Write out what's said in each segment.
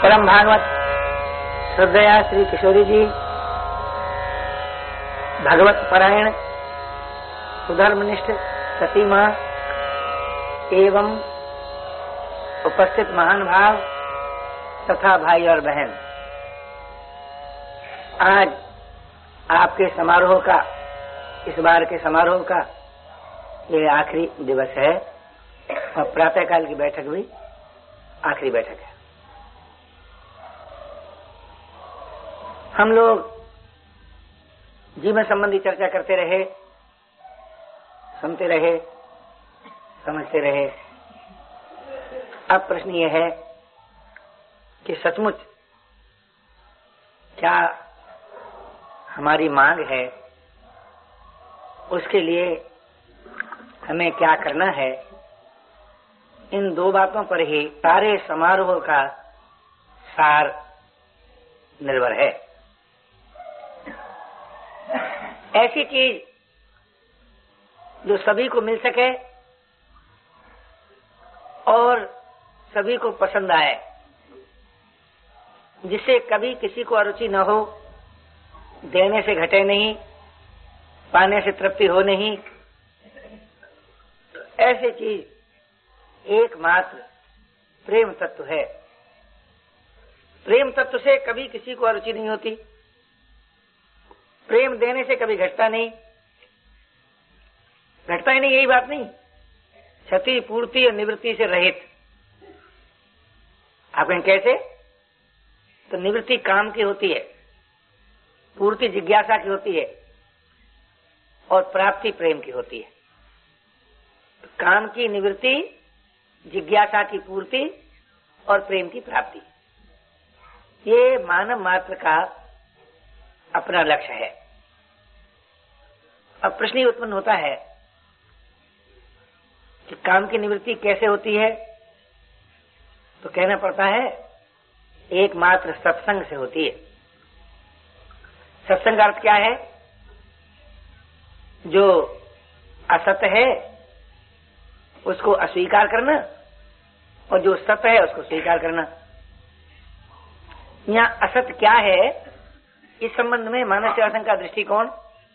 परम भागवत श्रद्धया श्री किशोरी जी भगवत परायण सुधर्मनिष्ठ सती मां एवं उपस्थित महान भाव तथा भाई और बहन, आज आपके समारोह का, इस बार के समारोह का ये आखिरी दिवस है और प्रातःकाल की बैठक भी आखिरी बैठक है। हम लोग जीवन संबंधी चर्चा करते रहे, सुनते रहे, समझते रहे। अब प्रश्न ये है कि सचमुच क्या हमारी मांग है, उसके लिए हमें क्या करना है। इन दो बातों पर ही सारे समारोह का सार निर्भर है। ऐसी चीज जो सभी को मिल सके और सभी को पसंद आए, जिससे कभी किसी को अरुचि न हो, देने से घटे नहीं, पाने से तृप्ति हो नहीं। तो ऐसी चीज एकमात्र प्रेम तत्व है। प्रेम तत्व से कभी किसी को अरुचि नहीं होती, प्रेम देने से कभी घटता नहीं, घटता ही नहीं, यही बात नहीं, क्षति पूर्ति और निवृत्ति से रहित। आप कहें कैसे? तो निवृत्ति काम की होती है, पूर्ति जिज्ञासा की होती है और प्राप्ति प्रेम की होती है। तो काम की निवृत्ति, जिज्ञासा की पूर्ति और प्रेम की प्राप्ति, ये मानव मात्र का अपना लक्ष्य है। अब प्रश्न उत्पन्न होता है कि काम की निवृत्ति कैसे होती है? तो कहना पड़ता है एकमात्र सत्संग से होती है। सत्संग अर्थ क्या है? जो असत्य है उसको अस्वीकार करना और जो सत्य है उसको स्वीकार करना। यहाँ असत्य क्या है, इस संबंध में मानव सेवा संघ का दृष्टिकोण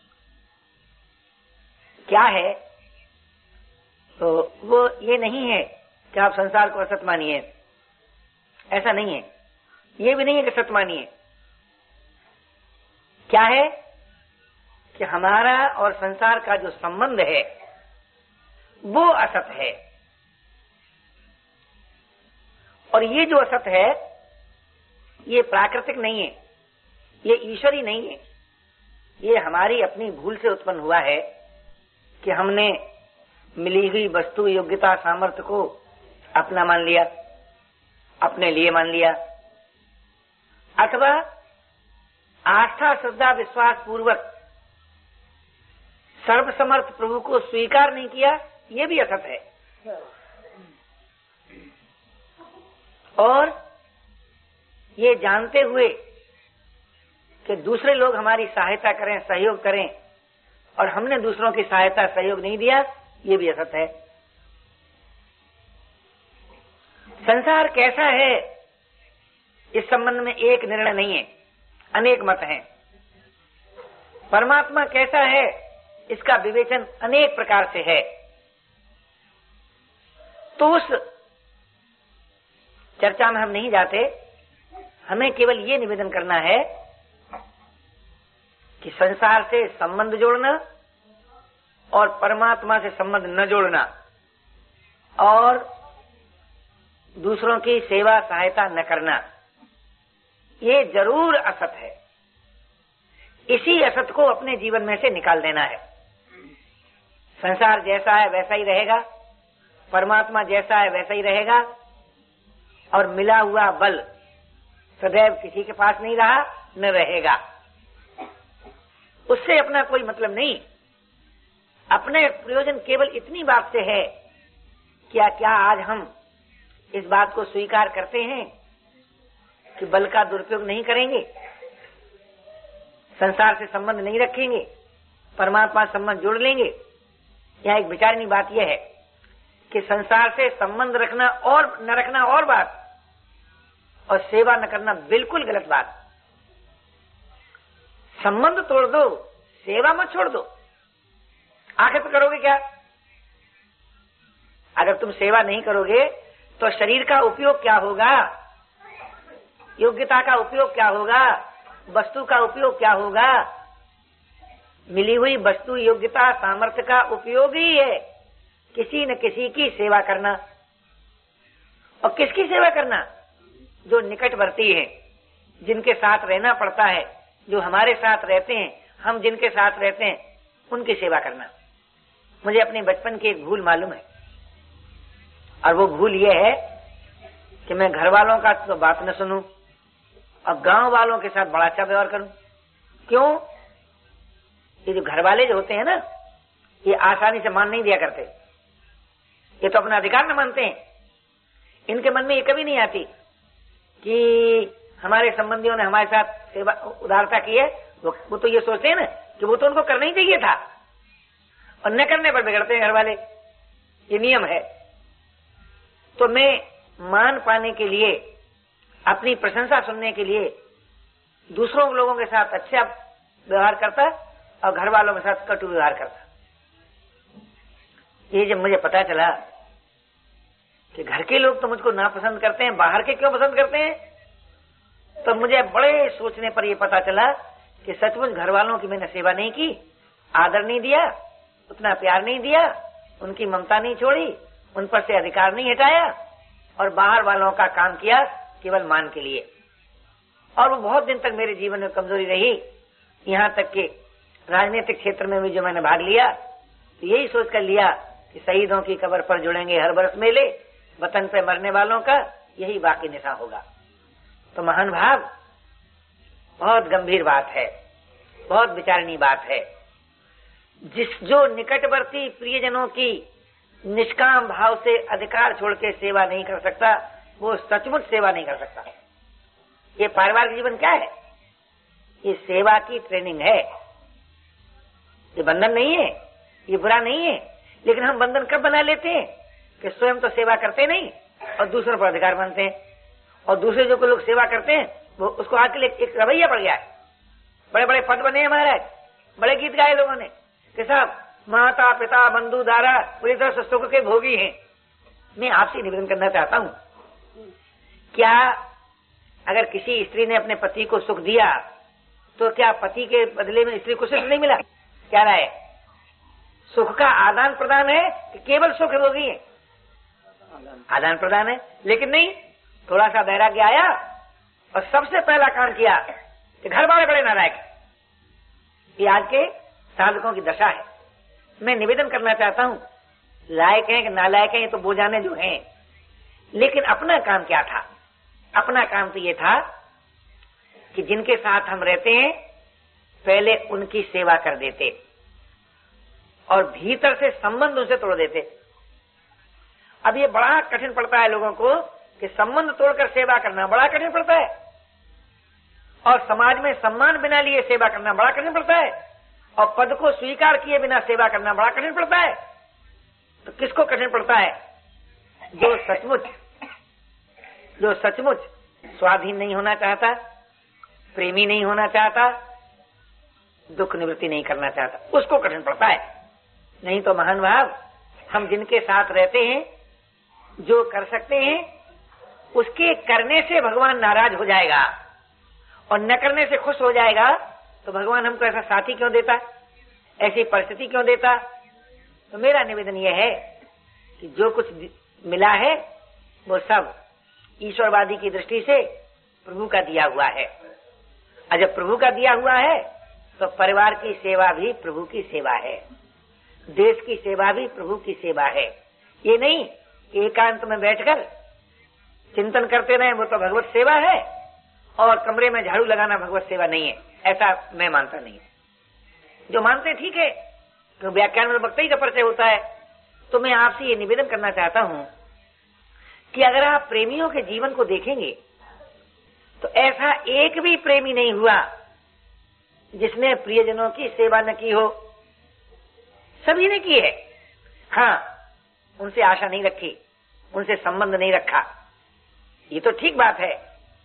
क्या है? तो वो ये नहीं है कि आप संसार को असत मानिए, ऐसा नहीं है। ये भी नहीं है कि सत्य मानिए। क्या है कि हमारा और संसार का जो संबंध है वो असत है, और ये जो असत है ये प्राकृतिक नहीं है, ये ईश्वरी नहीं है। ये हमारी अपनी भूल से उत्पन्न हुआ है कि हमने मिली हुई वस्तु, योग्यता, सामर्थ्य को अपना मान लिया, अपने लिए मान लिया, अथवा आस्था, श्रद्धा, विश्वास पूर्वक सर्वसमर्थ प्रभु को स्वीकार नहीं किया। ये भी असत है। और ये जानते हुए कि दूसरे लोग हमारी सहायता करें, सहयोग करें, और हमने दूसरों की सहायता, सहयोग नहीं दिया, ये भी असत है। संसार कैसा है इस संबंध में एक निर्णय नहीं है, अनेक मत हैं। परमात्मा कैसा है इसका विवेचन अनेक प्रकार से है। तो उस चर्चा में हम नहीं जाते। हमें केवल ये निवेदन करना है कि संसार से संबंध जोड़ना और परमात्मा से संबंध न जोड़ना और दूसरों की सेवा, सहायता न करना, ये जरूर असत है। इसी असत को अपने जीवन में से निकाल देना है। संसार जैसा है वैसा ही रहेगा, परमात्मा जैसा है वैसा ही रहेगा, और मिला हुआ बल सदैव किसी के पास नहीं रहा, न रहेगा। उससे अपना कोई मतलब नहीं। अपने प्रयोजन केवल इतनी बात से है क्या आज हम इस बात को स्वीकार करते हैं कि बल का दुरुपयोग नहीं करेंगे, संसार से संबंध नहीं रखेंगे, परमात्मा से संबंध जोड़ लेंगे। यहाँ एक विचारनीय बात यह है कि संसार से संबंध रखना और न रखना और बात, और सेवा न करना बिल्कुल गलत बात। संबंध तोड़ दो, सेवा मत छोड़ दो। आखिर तो करोगे क्या? अगर तुम सेवा नहीं करोगे तो शरीर का उपयोग क्या होगा, योग्यता का उपयोग क्या होगा, वस्तु का उपयोग क्या होगा? मिली हुई वस्तु, योग्यता, सामर्थ्य का उपयोग ही है किसी न किसी की सेवा करना। और किसकी सेवा करना? जो निकटवर्ती हैं, जिनके साथ रहना पड़ता है, जो हमारे साथ रहते हैं, हम जिनके साथ रहते हैं, उनकी सेवा करना। मुझे अपने बचपन की एक भूल मालूम है, और वो भूल ये है कि मैं घर वालों का तो बात न सुनूं और गांव वालों के साथ बड़ा अच्छा व्यवहार करूं। क्यों? ये जो घर वाले जो होते हैं ना, ये आसानी से मान नहीं दिया करते। ये तो अपना अधिकार न मानते हैं। इनके मन में ये कभी नहीं आती कि हमारे संबंधियों ने हमारे साथ सेवा उदारता की है। वो तो ये सोचते हैं ना कि वो तो उनको करना ही चाहिए था, और न करने पर बिगड़ते हैं घर वाले। ये नियम है। तो मैं मान पाने के लिए, अपनी प्रशंसा सुनने के लिए दूसरों लोगों के साथ अच्छा व्यवहार करता और घर वालों के साथ कटु व्यवहार करता। ये जब मुझे पता चला कि घर के लोग तो मुझको नापसंद करते हैं, बाहर के क्यों पसंद करते हैं, तो मुझे बड़े सोचने पर यह पता चला कि सचमुच घर वालों की मैंने सेवा नहीं की, आदर नहीं दिया, उतना प्यार नहीं दिया, उनकी ममता नहीं छोड़ी, उन पर से अधिकार नहीं हटाया, और बाहर वालों का काम किया केवल मान के लिए। और वो बहुत दिन तक मेरे जीवन में कमजोरी रही। यहाँ तक कि राजनीतिक क्षेत्र में भी जो मैंने भाग लिया, तो यही सोच कर लिया कि शहीदों की कब्र पर जुड़ेंगे हर बरस मेले, वतन पे मरने वालों का यही बाकी निशा होगा। तो महान भाव, बहुत गंभीर बात है, बहुत विचारणीय बात है। जो निकटवर्ती प्रियजनों की निष्काम भाव से अधिकार छोड़ के सेवा नहीं कर सकता, वो सचमुच सेवा नहीं कर सकता। ये पारिवारिक जीवन क्या है? ये सेवा की ट्रेनिंग है। ये बंधन नहीं है, ये बुरा नहीं है। लेकिन हम बंधन कब बना लेते हैं कि स्वयं तो सेवा करते नहीं और दूसरों पर अधिकार मानते हैं, और दूसरे जो लोग सेवा करते हैं वो उसको आजकल एक रवैया पड़ गया है। बड़े बड़े पद बने हैं महाराज, बड़े गीत गाए लोगों ने कि साहब माता पिता बंधु दारा पूरी तरह से सुख के भोगी हैं। मैं आपसे निवेदन करना चाहता हूं, क्या अगर किसी स्त्री ने अपने पति को सुख दिया तो क्या पति के बदले में स्त्री को सुख नहीं मिला? क्या राय? सुख का आदान प्रदान है कि केवल सुख भोगी है? आदान प्रदान है। लेकिन नहीं, थोड़ा सा वैराग्य आया और सबसे पहला काम किया कि घर वाले बड़े नालायक। ये आज के साधकों की दशा है। मैं निवेदन करना चाहता हूं, लायक हैं कि नालायक हैं ये तो वो जाने जो हैं, लेकिन अपना काम क्या था? अपना काम तो ये था कि जिनके साथ हम रहते हैं पहले उनकी सेवा कर देते और भीतर से संबंध उनसे तोड़ देते। अब ये बड़ा कठिन पड़ता है लोगों को कि संबंध तोड़कर सेवा करना बड़ा कठिन पड़ता है, और समाज में सम्मान बिना लिए सेवा करना बड़ा कठिन पड़ता है, और पद को स्वीकार किए बिना सेवा करना बड़ा कठिन पड़ता है। तो किसको कठिन पड़ता है? जो सचमुच स्वाधीन नहीं होना चाहता, प्रेमी नहीं होना चाहता, दुख निवृत्ति नहीं करना चाहता, उसको कठिन पड़ता है। नहीं तो महान भाव, हम जिनके साथ रहते हैं, जो कर सकते हैं, उसके करने से भगवान नाराज हो जाएगा और न करने से खुश हो जाएगा, तो भगवान हमको ऐसा साथी क्यों देता, ऐसी परिस्थिति क्यों देता? तो मेरा निवेदन यह है कि जो कुछ मिला है वो सब ईश्वरवादी की दृष्टि से प्रभु का दिया हुआ है। और जब प्रभु का दिया हुआ है तो परिवार की सेवा भी प्रभु की सेवा है, देश की सेवा भी प्रभु की सेवा है। ये नहीं कि एकांत में बैठकर चिंतन करते रहे वो तो भगवत सेवा है, और कमरे में झाड़ू लगाना भगवत सेवा नहीं है, ऐसा मैं मानता नहीं। जो मानते ठीक है, तो व्याख्यान में भक्ति का परिचय होता है। तो मैं आपसे ये निवेदन करना चाहता हूं कि अगर आप प्रेमियों के जीवन को देखेंगे तो ऐसा एक भी प्रेमी नहीं हुआ जिसने प्रियजनों की सेवा न की हो। सभी ने की है। हाँ, उनसे आशा नहीं रखी, उनसे संबंध नहीं रखा, ये तो ठीक बात है।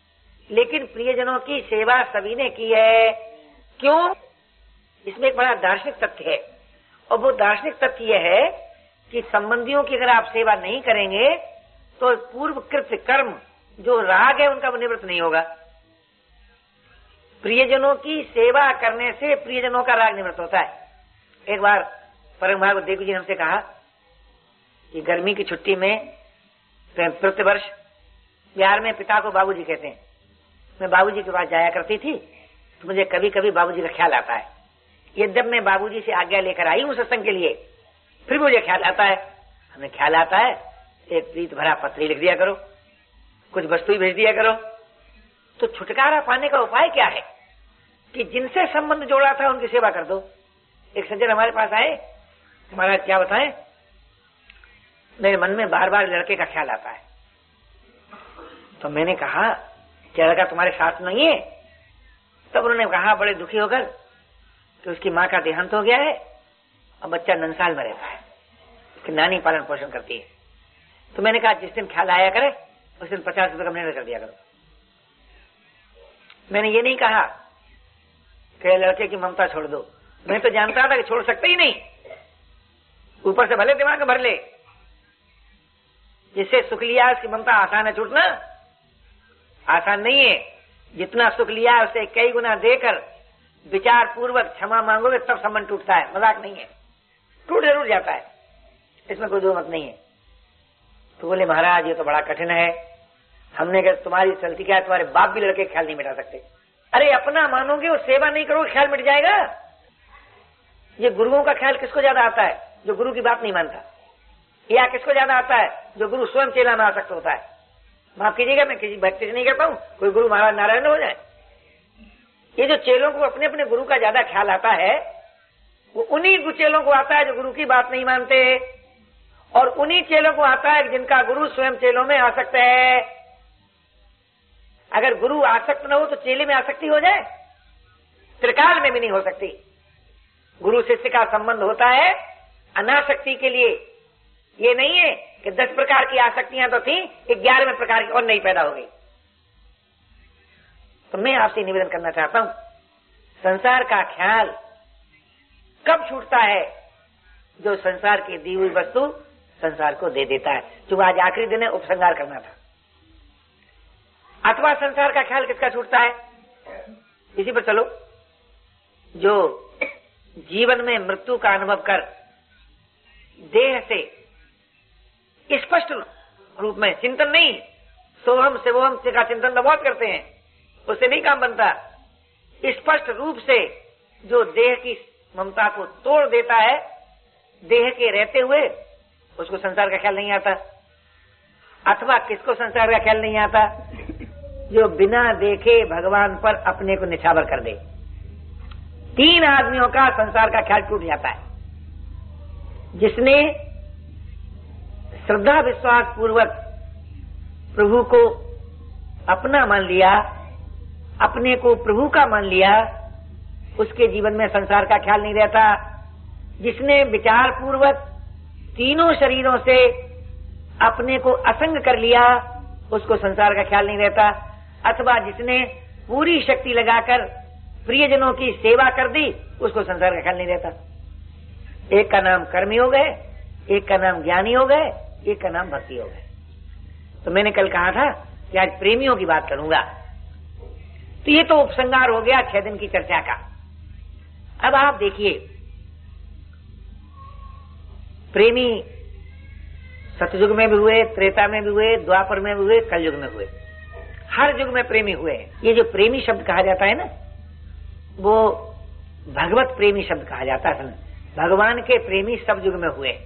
लेकिन प्रियजनों की सेवा सभी ने की है। क्यों? इसमें एक बड़ा दार्शनिक तथ्य है, और वो दार्शनिक तथ्य यह है कि संबंधियों की अगर आप सेवा नहीं करेंगे तो पूर्व कृत कर्म जो राग है उनका निवृत्त नहीं होगा। प्रियजनों की सेवा करने से प्रियजनों का राग निवृत्त होता है। एक बार परम भागवत देव जी ने हमसे कहा कि गर्मी की छुट्टी में प्रतिवर्ष बिहार में पिता को बाबूजी कहते हैं, मैं बाबूजी के पास जाया करती थी तो मुझे कभी कभी बाबूजी का ख्याल आता है। यद्यप मैं बाबूजी से आज्ञा लेकर आई हूं सत्संग के लिए, फिर मुझे ख्याल आता है। हमें ख्याल आता है एक प्रीत भरा पत्र लिख दिया करो, कुछ वस्तु ही भेज दिया करो। तो छुटकारा पाने का उपाय क्या है कि जिनसे संबंध जोड़ा था उनकी सेवा कर दो। एक सज्जन हमारे पास आए, महाराज क्या बताएं, मेरे मन में बार बार लड़के का ख्याल आता है। तो मैंने कहा क्या लड़का तुम्हारे साथ नहीं है? तब उन्होंने कहा बड़े दुखी होकर कि उसकी माँ का देहांत हो गया है और बच्चा नंसाल में रहता है, उसकी नानी पालन पोषण करती है। तो मैंने कहा जिस दिन ख्याल आया करे उस दिन 50 रुपए का निर्णय कर दिया करो। मैंने ये नहीं कहा कि लड़के की ममता छोड़ दो, मैं तो जानता था कि छोड़ सकते ही नहीं, ऊपर से भले दिमाग भर ले। जिससे सुख लिया उसकी ममता आसान है छूटना? आसान नहीं है। जितना सुख लिया उसे कई गुना देकर विचार पूर्वक क्षमा मांगोगे तब संबंध टूटता है, मजाक नहीं है। टूट जरूर जाता है, इसमें कोई दो मत नहीं है। तो बोले महाराज ये तो बड़ा कठिन है। हमने कहा तुम्हारी चलती क्या, तुम्हारे बाप भी लड़के ख्याल नहीं मिटा सकते। अरे अपना मानोगे और सेवा नहीं करोगे ख्याल मिट जाएगा। ये गुरुओं का ख्याल किसको ज्यादा आता है? जो गुरु की बात नहीं मानता। या किसको ज्यादा आता है? जो गुरु स्वयं चेला में आसक्त होता है। माफ कीजिएगा मैं किसी भक्ति से नहीं कहता हूं, कोई गुरु महाराज नारायण हो जाए। ये जो चेलों को अपने अपने गुरु का ज्यादा ख्याल आता है वो उन्हीं चेलों को आता है जो गुरु की बात नहीं मानते, और उन्हीं चेलों को आता है जिनका गुरु स्वयं चेलों में आसक्त है। अगर गुरु आसक्त न हो तो चेले में आसक्ति हो जाए? त्रिकाल में भी नहीं हो सकती। गुरु शिष्य का संबंध होता है अनासक्ति के लिए। ये नहीं है कि 10 प्रकार की आसक्तियां तो थी, 11वें प्रकार की और नई पैदा हो गई। तो मैं आपसे निवेदन करना चाहता हूं, संसार का ख्याल कब छूटता है? जो संसार की दी हुई वस्तु संसार को दे देता है। जो आज आखिरी दिन है, उपसंहार करना था। अथवा संसार का ख्याल किसका छूटता है? इसी पर चलो। जो जीवन में मृत्यु का अनुभव कर देह से स्पष्ट रूप में चिंतन नहीं, सोहम शिवोहम का चिंतन तो बहुत करते हैं, उससे नहीं काम बनता। स्पष्ट रूप से जो देह की ममता को तोड़ देता है, देह के रहते हुए, उसको संसार का ख्याल नहीं आता। अथवा किसको संसार का ख्याल नहीं आता? जो बिना देखे भगवान पर अपने को निछावर कर दे। 3 आदमियों का संसार का ख्याल टूट जाता है। जिसने श्रद्धा विश्वास पूर्वक प्रभु को अपना मान लिया, अपने को प्रभु का मान लिया, उसके जीवन में संसार का ख्याल नहीं रहता। जिसने विचार पूर्वक तीनों शरीरों से अपने को असंग कर लिया, उसको संसार का ख्याल नहीं रहता। अथवा जिसने पूरी शक्ति लगाकर प्रियजनों की सेवा कर दी, उसको संसार का ख्याल नहीं रहता। एक का नाम कर्मी हो गए, एक का नाम ज्ञानी हो गए, एक का नाम भक्ति हो गए। तो मैंने कल कहा था कि आज प्रेमियों की बात करूंगा। तो ये तो उपसंहार हो गया 6 दिन की चर्चा का। अब आप देखिए, प्रेमी सतयुग में भी हुए, त्रेता में भी हुए, द्वापर में भी हुए, कलयुग में हुए। हर युग में प्रेमी हुए। ये जो प्रेमी शब्द कहा जाता है ना, वो भगवत प्रेमी शब्द कहा जाता है। भगवान के प्रेमी सब युग में हुए।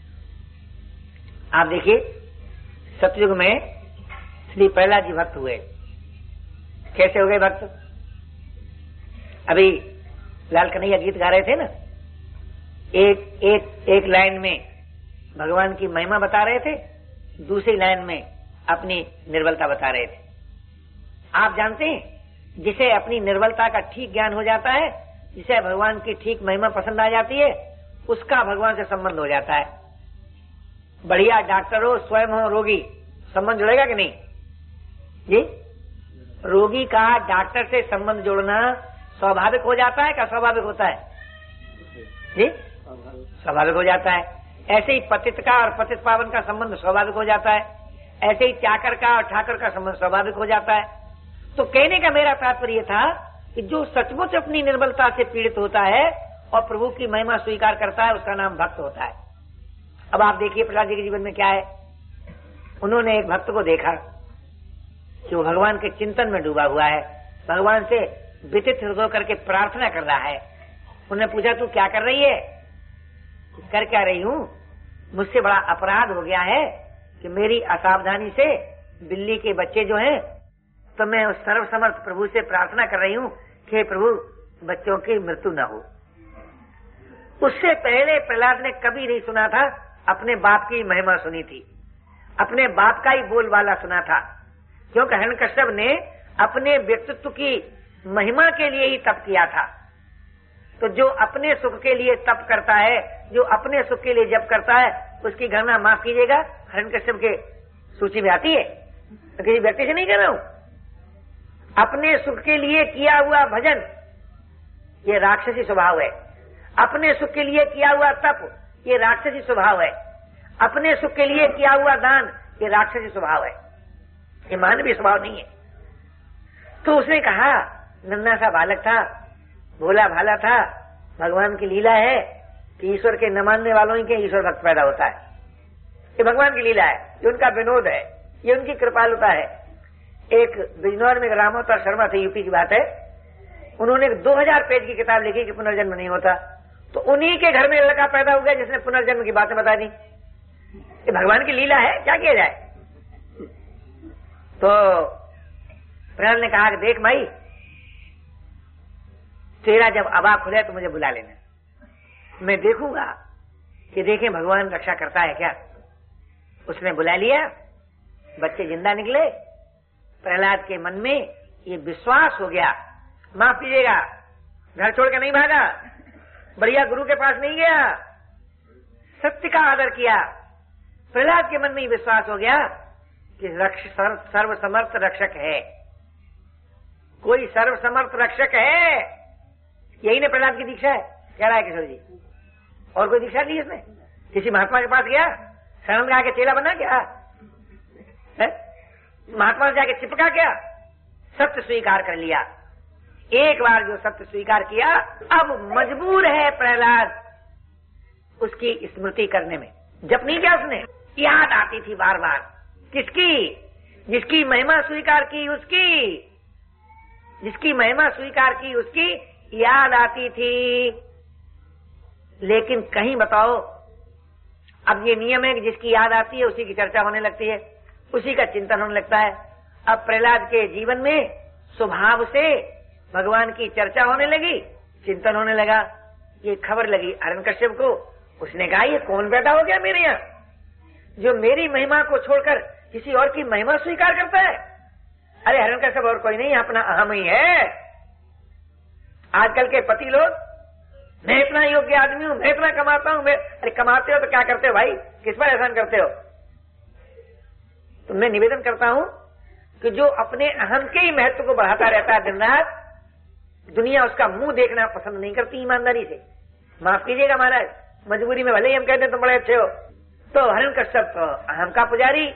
आप देखिए, सतयुग में श्री प्रहलाद जी भक्त हुए। कैसे हो गए भक्त? अभी लाल कन्हैया गीत गा रहे थे ना, एक लाइन में भगवान की महिमा बता रहे थे, दूसरी लाइन में अपनी निर्बलता बता रहे थे। आप जानते हैं, जिसे अपनी निर्बलता का ठीक ज्ञान हो जाता है, जिसे भगवान की ठीक महिमा पसंद आ जाती है, उसका भगवान से संबंध हो जाता है। बढ़िया डॉक्टर हो, स्वयं हो रोगी, संबंध जुड़ेगा कि नहीं जी? रोगी का डॉक्टर से संबंध जोड़ना स्वाभाविक हो जाता है, क्या स्वाभाविक होता है जी? स्वाभाविक हो जाता है। ऐसे ही पतित का और पतित पावन का संबंध स्वाभाविक हो जाता है। ऐसे ही चाकर का और ठाकर का संबंध स्वाभाविक हो जाता है। तो कहने का मेरा तात्पर्य था कि जो सचमुच अपनी निर्बलता से पीड़ित होता है और प्रभु की महिमा स्वीकार करता है, उसका नाम भक्त होता है। अब आप देखिए प्रहलाद जी के जीवन में क्या है। उन्होंने एक भक्त को देखा कि वो भगवान के चिंतन में डूबा हुआ है, भगवान से विदित हृदय करके प्रार्थना कर रहा है। उन्होंने पूछा, तू क्या कर रही है? कर क्या रही हूँ? मुझसे बड़ा अपराध हो गया है कि मेरी असावधानी से बिल्ली के बच्चे जो हैं, तो मैं उस सर्वसमर्थ प्रभु से प्रार्थना कर रही हूँ कि प्रभु बच्चों की मृत्यु न हो। उससे पहले प्रहलाद ने कभी नहीं सुना था, अपने बाप की महिमा सुनी थी, अपने बाप का ही बोलबाला सुना था। क्योंकि हिरण्यकश्यप ने अपने व्यक्तित्व की महिमा के लिए ही तप किया था। तो जो अपने सुख के लिए तप करता है, जो अपने सुख के लिए जप करता है, उसकी गणना माफ कीजिएगा हिरण्यकश्यप के सूची में आती है। तो किसी व्यक्ति से नहीं कह रहा हूं। अपने सुख के लिए किया हुआ भजन ये राक्षसी स्वभाव है। अपने सुख के लिए किया हुआ तप ये राक्षसी स्वभाव है। अपने सुख के लिए किया हुआ दान ये राक्षसी स्वभाव है, ये मानवीय स्वभाव नहीं है। तो उसने कहा, नन्हा सा बालक था, भोला भाला था, भगवान की लीला है कि ईश्वर के न मानने वालों ही के ईश्वर भक्त पैदा होता है। ये भगवान की लीला है, ये उनका विनोद है, ये उनकी कृपालुता है। एक बिजनौर में रामोत्तर शर्मा थे, यूपी की बात है। उन्होंने 2000 पेज की किताब लिखी कि पुनर्जन्म नहीं होता। तो उन्हीं के घर में लड़का पैदा हो गया जिसने पुनर्जन्म की बातें बता दी। ये भगवान की लीला है, क्या किया जाए। तो प्रहलाद ने कहा कि देख भाई, तेरा जब अबा खुले तो मुझे बुला लेना, मैं देखूंगा कि देखें भगवान रक्षा करता है क्या। उसने बुला लिया, बच्चे जिंदा निकले। प्रहलाद के मन में ये विश्वास हो गया, माफ कीजिएगा, घर छोड़ के नहीं भागा, बढ़िया गुरु के पास नहीं गया, सत्य का आदर किया। प्रहलाद के मन में विश्वास हो गया कि सर्वसमर्थ रक्षक है, कोई सर्वसमर्थ रक्षक है। यही ने प्रहलाद की दीक्षा है। क्या रहा है किशोर जी? और कोई दीक्षा नहीं इसमें? किसी महात्मा के पास गया, शरण गा के चेला बना क्या है? महात्मा से जाके चिपका क्या? सत्य स्वीकार कर लिया। एक बार जो सत्य स्वीकार किया, अब मजबूर है प्रहलाद उसकी स्मृति करने में। जब नहीं किया उसने, याद आती थी बार बार। किसकी? जिसकी महिमा स्वीकार की उसकी, जिसकी महिमा स्वीकार की उसकी याद आती थी। लेकिन कहीं बताओ, अब ये नियम है कि जिसकी याद आती है उसी की चर्चा होने लगती है, उसी का चिंतन होने लगता है। अब प्रहलाद के जीवन में स्वभाव से भगवान की चर्चा होने लगी, चिंतन होने लगा। ये खबर लगी हिरण्यकश्यप को। उसने कहा, ये कौन पैदा हो गया मेरे यहाँ जो मेरी महिमा को छोड़कर किसी और की महिमा स्वीकार करता है? अरे हिरण्यकश्यप और कोई नहीं, अपना अहम ही है। आजकल के पति लोग, मैं इतना योग्य आदमी हूं, मैं इतना कमाता हूं, मैं। अरे कमाते हो तो क्या करते हो भाई? किस पर एहसान करते हो? तो मैं निवेदन करता हूं कि जो अपने अहम के ही महत्व को बढ़ाता रहता है दिन रात, दुनिया उसका मुंह देखना पसंद नहीं करती ईमानदारी से। माफ कीजिएगा महाराज, मजबूरी में भले ही हम कहते हैं तुम बड़े अच्छे हो। तो हिरण्यकश्यप तो अहम का पुजारी,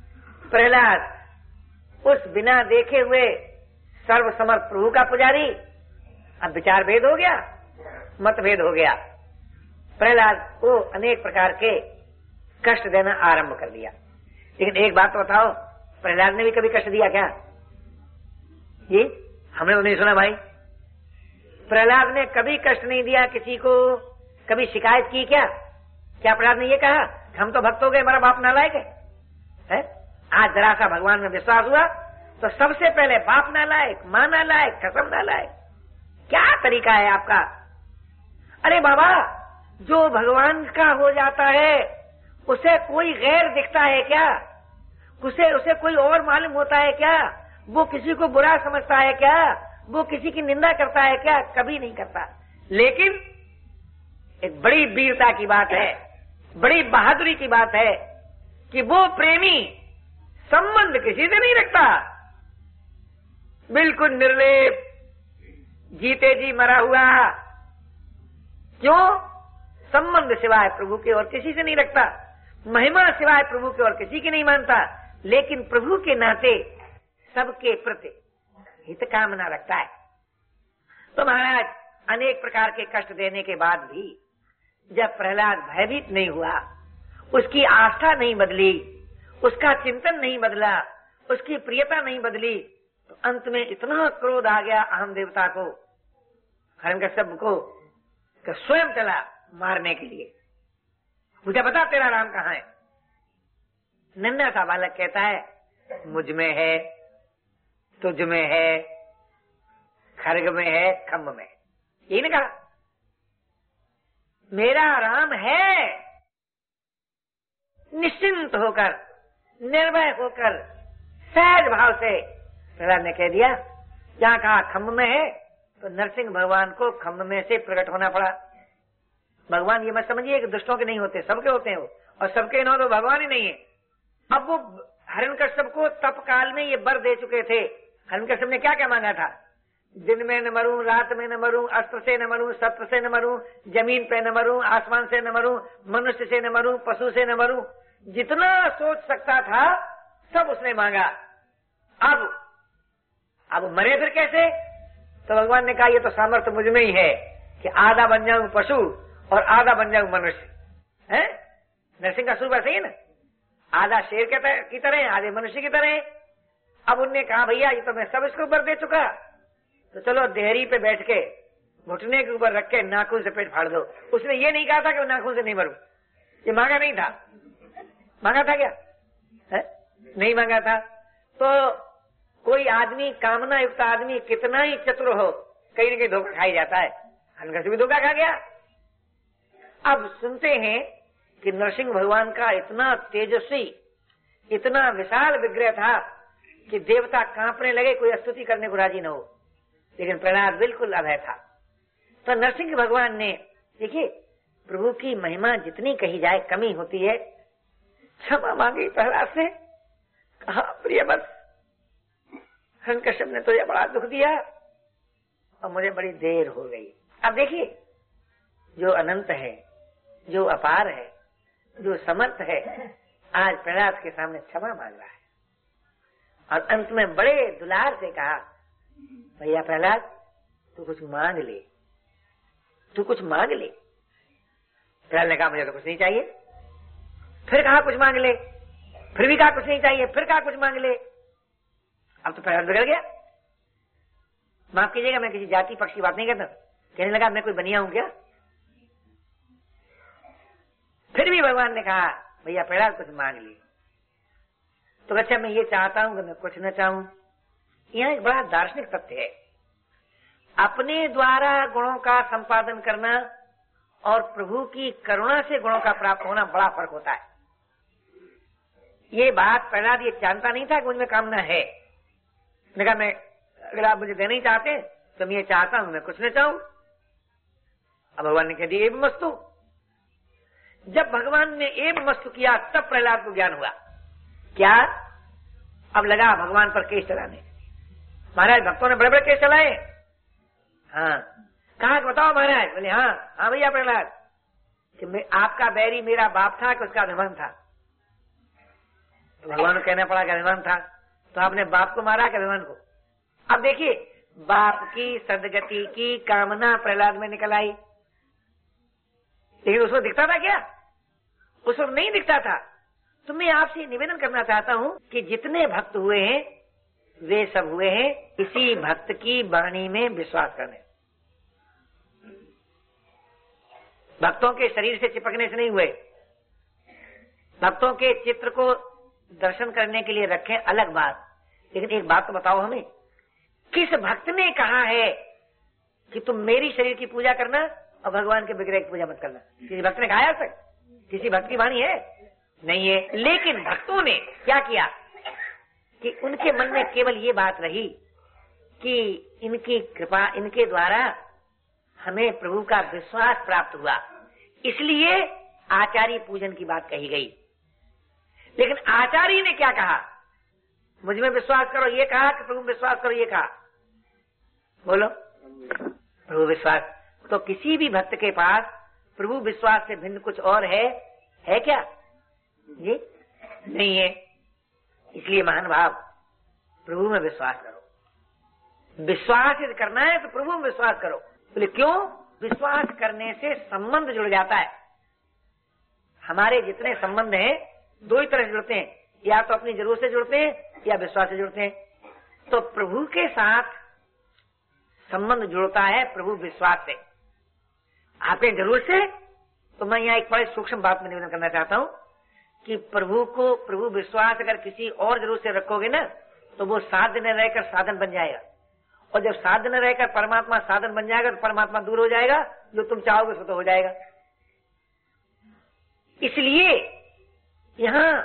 प्रहलाद उस बिना देखे हुए सर्वसमर्थ प्रभु का पुजारी। अब विचार भेद हो गया, मतभेद हो गया। प्रहलाद को अनेक प्रकार के कष्ट देना आरंभ कर दिया। लेकिन एक बात तो बताओ, प्रहलाद ने भी कभी कष्ट दिया क्या? ये हमने तो नहीं सुना भाई। प्रहलाद ने कभी कष्ट नहीं दिया किसी को, कभी शिकायत की क्या? क्या प्रहलाद ने ये कहा हम तो भक्त हो गए, हमारा बाप नालायक है? आज जरा सा भगवान में विश्वास हुआ तो सबसे पहले बाप नालायक, मां नालायक, कसम नालायक। क्या तरीका है आपका? अरे बाबा, जो भगवान का हो जाता है उसे कोई गैर दिखता है क्या? उसे कोई और मालूम होता है क्या? वो किसी को बुरा समझता है क्या? वो किसी की निंदा करता है क्या? कभी नहीं करता। लेकिन एक बड़ी वीरता की बात है, बड़ी बहादुरी की बात है कि वो प्रेमी संबंध किसी से नहीं रखता। बिल्कुल निर्लेप, जीते जी मरा हुआ। क्यों? संबंध सिवाय प्रभु के और किसी से नहीं रखता, महिमा सिवाय प्रभु के और किसी की नहीं मानता, लेकिन प्रभु के नाते सबके प्रति हित कामना रखता है। तो महाराज अनेक प्रकार के कष्ट देने के बाद भी जब प्रहलाद भयभीत नहीं हुआ, उसकी आस्था नहीं बदली, उसका चिंतन नहीं बदला, उसकी प्रियता नहीं बदली, तो अंत में इतना क्रोध आ गया अहम देवता को, हिरण्यकश्यप को, कि स्वयं चला मारने के लिए। मुझे बता तेरा राम कहाँ है? नन्हा सा बालक कहता है मुझ में है, तुझ में है, खर्ग में है, खम्भ में है। यही ने कहा मेरा राम है। निश्चिंत होकर, निर्भय होकर, सहज भाव से प्रहलाद ने कह दिया। जहां कहा खम्भ में है, तो नरसिंह भगवान को खम्भ में से प्रकट होना पड़ा। भगवान ये मत समझिए कि दुष्टों के नहीं होते, सबके होते हैं वो, और सबके न तो भगवान ही नहीं है। अब वो हिरण्यकश्यप को तप काल में ये वर दे चुके थे। हिरण्यकश्यप ने क्या क्या मांगा था? दिन में न मरूं, रात में न मरूं, अस्त्र से न मरूं, शस्त्र से न मरूं, जमीन पे न मरूं, आसमान से न मरूं, मनुष्य से न मरूं, पशु से न मरूं। जितना सोच सकता था सब उसने मांगा। अब मरे फिर कैसे? तो भगवान ने कहा ये तो सामर्थ्य मुझ में ही है कि आधा बन जाऊं पशु और आधा बन जाऊं मनुष्य। है नरसिंह का स्वरूप ऐसे ही ना, आधा शेर की तरह, आधे मनुष्य की तरह। अब उनने कहा भैया ये तो मैं सब इसको ऊपर दे चुका, तो चलो देहरी पे बैठ के घुटने के ऊपर रख के नाखून से पेट फाड़ दो। उसने ये नहीं कहा था कि नाखून से नहीं मरूं, ये मांगा नहीं था। मांगा था क्या? है? नहीं मांगा था। तो कोई आदमी, कामना युक्त आदमी कितना ही चतुर हो, कहीं न कहीं धोखा खा ही जाता है। हल्का से भी धोखा खा गया। अब सुनते हैं कि नरसिंह भगवान का इतना तेजस्वी, इतना विशाल विग्रह था कि देवता कांपने लगे, कोई स्तुति करने को राजी न हो। लेकिन प्रहलाद बिल्कुल अभय था। तो नरसिंह भगवान ने, देखिए प्रभु की महिमा जितनी कही जाए कमी होती है। क्षमा मांगी प्रहलाद से, कहा प्रिय बस हिरण्यकश्यप ने तो ये बड़ा दुख दिया और मुझे बड़ी देर हो गई। अब देखिए जो अनंत है, जो अपार है, जो समर्थ है, आज प्रहलाद के सामने क्षमा मांग रहा है। और अंत में बड़े दुलार से कहा भैया प्रहलाद तू कुछ मांग ले, तू कुछ मांग ले। प्रहलाद ने कहा मुझे तो कुछ नहीं चाहिए। फिर कहा कुछ मांग ले, फिर भी कहा कुछ नहीं चाहिए, फिर कहा कुछ मांग ले। अब तो प्रहलाद बिगड़ गया। माफ कीजिएगा मैं किसी जाति पक्ष की बात नहीं करता, कहने लगा मैं कोई बनिया हूं क्या? फिर भी भगवान ने कहा भैया प्रहलाद कुछ मांग ली। तो अच्छा मैं ये चाहता हूं कि मैं कुछ न चाहूं। यह एक बड़ा दार्शनिक तथ्य है। अपने द्वारा गुणों का संपादन करना और प्रभु की करुणा से गुणों का प्राप्त होना बड़ा फर्क होता है। ये बात प्रहलाद ये जानता नहीं था कि मुझमें कामना है। मैंने कहा मैं, अगर आप मुझे देना ही चाहते तो मैं ये चाहता हूं मैं कुछ न चाहूं। अब भगवान ने कह दिया एवं मस्तु। जब भगवान ने एवं मस्तु किया तब प्रहलाद को ज्ञान हुआ। क्या? अब लगा भगवान पर केस चलाने। महाराज भक्तों ने बड़े बड़े केस चलाए। हाँ कहा बताओ महाराज? बोले हाँ भैया प्रहलाद कि मैं आपका बैरी मेरा बाप था कि उसका अभिमान था? तो भगवान को कहना पड़ा कि अभिमान था। तो आपने बाप को मारा कि अभिमान को? अब देखिए बाप की सदगति की कामना प्रहलाद में निकल आई, लेकिन उसको दिखता था क्या? उसको नहीं दिखता था। तो मैं आपसे निवेदन करना चाहता हूं कि जितने भक्त हुए हैं वे सब हुए हैं इसी भक्त की वाणी में विश्वास करने। भक्तों के शरीर से चिपकने से नहीं हुए। भक्तों के चित्र को दर्शन करने के लिए रखें अलग बात, लेकिन एक बात तो बताओ हमें, किस भक्त ने कहा है कि तुम मेरी शरीर की पूजा करना और भगवान के विग्रह की पूजा मत करना? किसी भक्त ने कहा है? किसी भक्त की वाणी है? नहीं है। लेकिन भक्तों ने क्या किया कि उनके मन में केवल ये बात रही कि इनकी कृपा, इनके द्वारा हमें प्रभु का विश्वास प्राप्त हुआ, इसलिए आचार्य पूजन की बात कही गई। लेकिन आचार्य ने क्या कहा? मुझ में विश्वास करो ये कहा कि प्रभु विश्वास करो ये कहा? बोलो, प्रभु विश्वास। तो किसी भी भक्त के पास प्रभु विश्वास से भिन्न कुछ और है क्या? जी नहीं है। इसलिए महान भाव, प्रभु में विश्वास करो। विश्वास यदि करना है तो प्रभु में विश्वास करो। बोले क्यों? विश्वास करने से संबंध जुड़ जाता है। हमारे जितने संबंध हैं दो ही तरह से जुड़ते हैं, या तो अपनी जरूरत से जुड़ते हैं या विश्वास से जुड़ते हैं। तो प्रभु के साथ संबंध जुड़ता है प्रभु विश्वास से। आपके जरूरत से, तो मैं यहाँ एक बड़ी सूक्ष्म बात में निवेदन करना चाहता हूँ कि प्रभु विश्वास अगर किसी और जरूरत से रखोगे ना, तो वो साध्य न रहकर साधन बन जाएगा। और जब साध्य न रहकर परमात्मा साधन बन जाएगा तो परमात्मा दूर हो जाएगा, जो तुम चाहोगे सो तो हो जाएगा। इसलिए यहाँ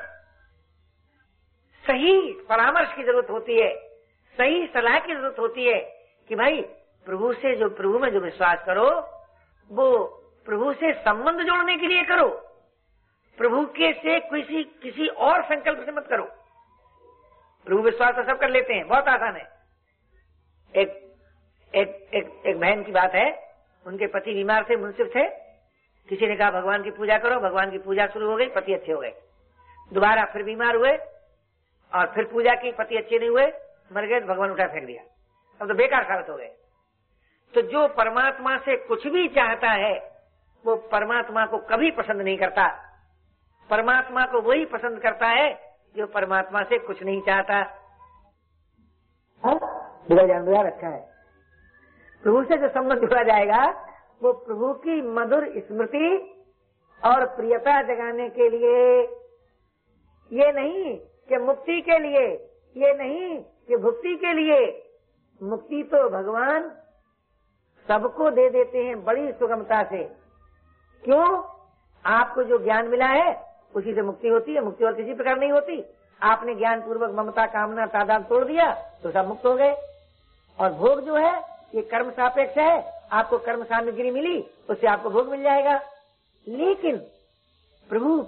सही परामर्श की जरूरत होती है, सही सलाह की जरूरत होती है कि भाई प्रभु में जो विश्वास करो वो प्रभु से संबंध जोड़ने के लिए करो, प्रभु के से किसी और संकल्प से मत करो। प्रभु विश्वास तो सब कर लेते हैं, बहुत आसान है। एक बहन की बात है, उनके पति बीमार थे, मुंसिफ थे। किसी ने कहा भगवान की पूजा करो, भगवान की पूजा शुरू हो गई, पति अच्छे हो गए। दोबारा फिर बीमार हुए और फिर पूजा की, पति अच्छे नहीं हुए, मर गए, भगवान उठा फेंक दिया। अब तो बेकार साबित हो गए। तो जो परमात्मा से कुछ भी चाहता है वो परमात्मा को कभी पसंद नहीं करता। परमात्मा को वही पसंद करता है जो परमात्मा से कुछ नहीं चाहता। बिगड़ रखा है। प्रभु से जो संबंध जुड़ा जाएगा वो प्रभु की मधुर स्मृति और प्रियता जगाने के लिए, ये नहीं कि मुक्ति के लिए, ये नहीं कि भुक्ति के लिए। मुक्ति तो भगवान सबको दे देते हैं बड़ी सुगमता से। क्यों? आपको जो ज्ञान मिला है उसी से मुक्ति होती है, मुक्ति और किसी प्रकार नहीं होती। आपने ज्ञान पूर्वक ममता कामना तादाद तोड़ दिया तो सब मुक्त हो गए। और भोग जो है ये कर्म सापेक्ष है, आपको कर्म सामग्री मिली उससे आपको भोग मिल जाएगा। लेकिन प्रभु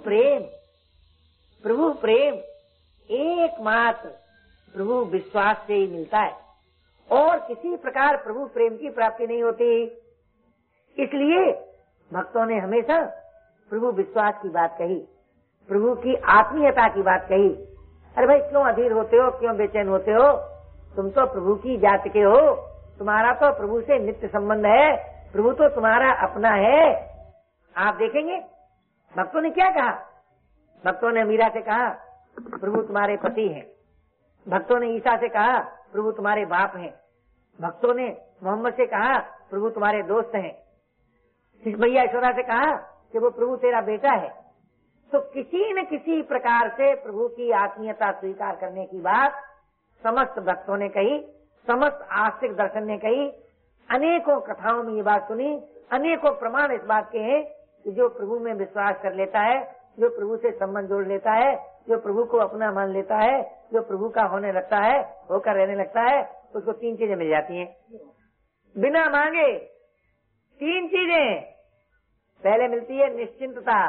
प्रेम एकमात्र प्रभु विश्वास से ही मिलता है और किसी प्रकार प्रभु प्रेम की प्राप्ति नहीं होती। इसलिए भक्तों ने हमेशा प्रभु विश्वास की बात कही, प्रभु की आत्मीयता की बात कही। अरे भाई क्यों अधीर होते हो, क्यों बेचैन होते हो? तुम तो प्रभु की जात के हो, तुम्हारा तो प्रभु से नित्य संबंध है, प्रभु तो तुम्हारा अपना है। आप देखेंगे भक्तों ने क्या कहा। भक्तों ने मीरा से कहा प्रभु तुम्हारे पति हैं। भक्तों ने ईसा से कहा प्रभु तुम्हारे बाप हैं। भक्तों ने मोहम्मद से कहा प्रभु तुम्हारे दोस्त हैं। मैया यशोदा से कहा कि वो प्रभु तेरा बेटा है। तो किसी न किसी प्रकार से प्रभु की आत्मीयता स्वीकार करने की बात समस्त भक्तों ने कही, समस्त आस्तिक दर्शन ने कही। अनेकों कथाओं में ये बात सुनी, अनेकों प्रमाण इस बात के हैं कि जो प्रभु में विश्वास कर लेता है, जो प्रभु से संबंध जोड़ लेता है, जो प्रभु को अपना मान लेता है, जो प्रभु का होने लगता है, होकर रहने लगता है, उसको तीन चीजें मिल जाती हैं बिना मांगे। तीन चीजें। पहले मिलती है निश्चिंतता।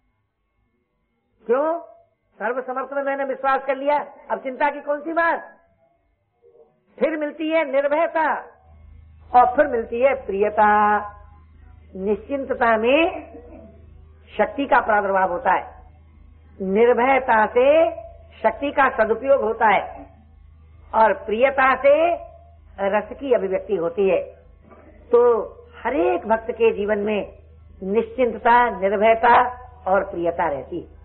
क्यों? सर्वसमर्थ में मैंने विश्वास कर लिया, अब चिंता की कौन सी बात। फिर मिलती है निर्भयता और फिर मिलती है प्रियता। निश्चिंतता में शक्ति का प्रादुर्भाव होता है, निर्भयता से शक्ति का सदुपयोग होता है और प्रियता से रस की अभिव्यक्ति होती है। तो हर एक भक्त के जीवन में निश्चिंतता, निर्भयता और प्रियता रहती है।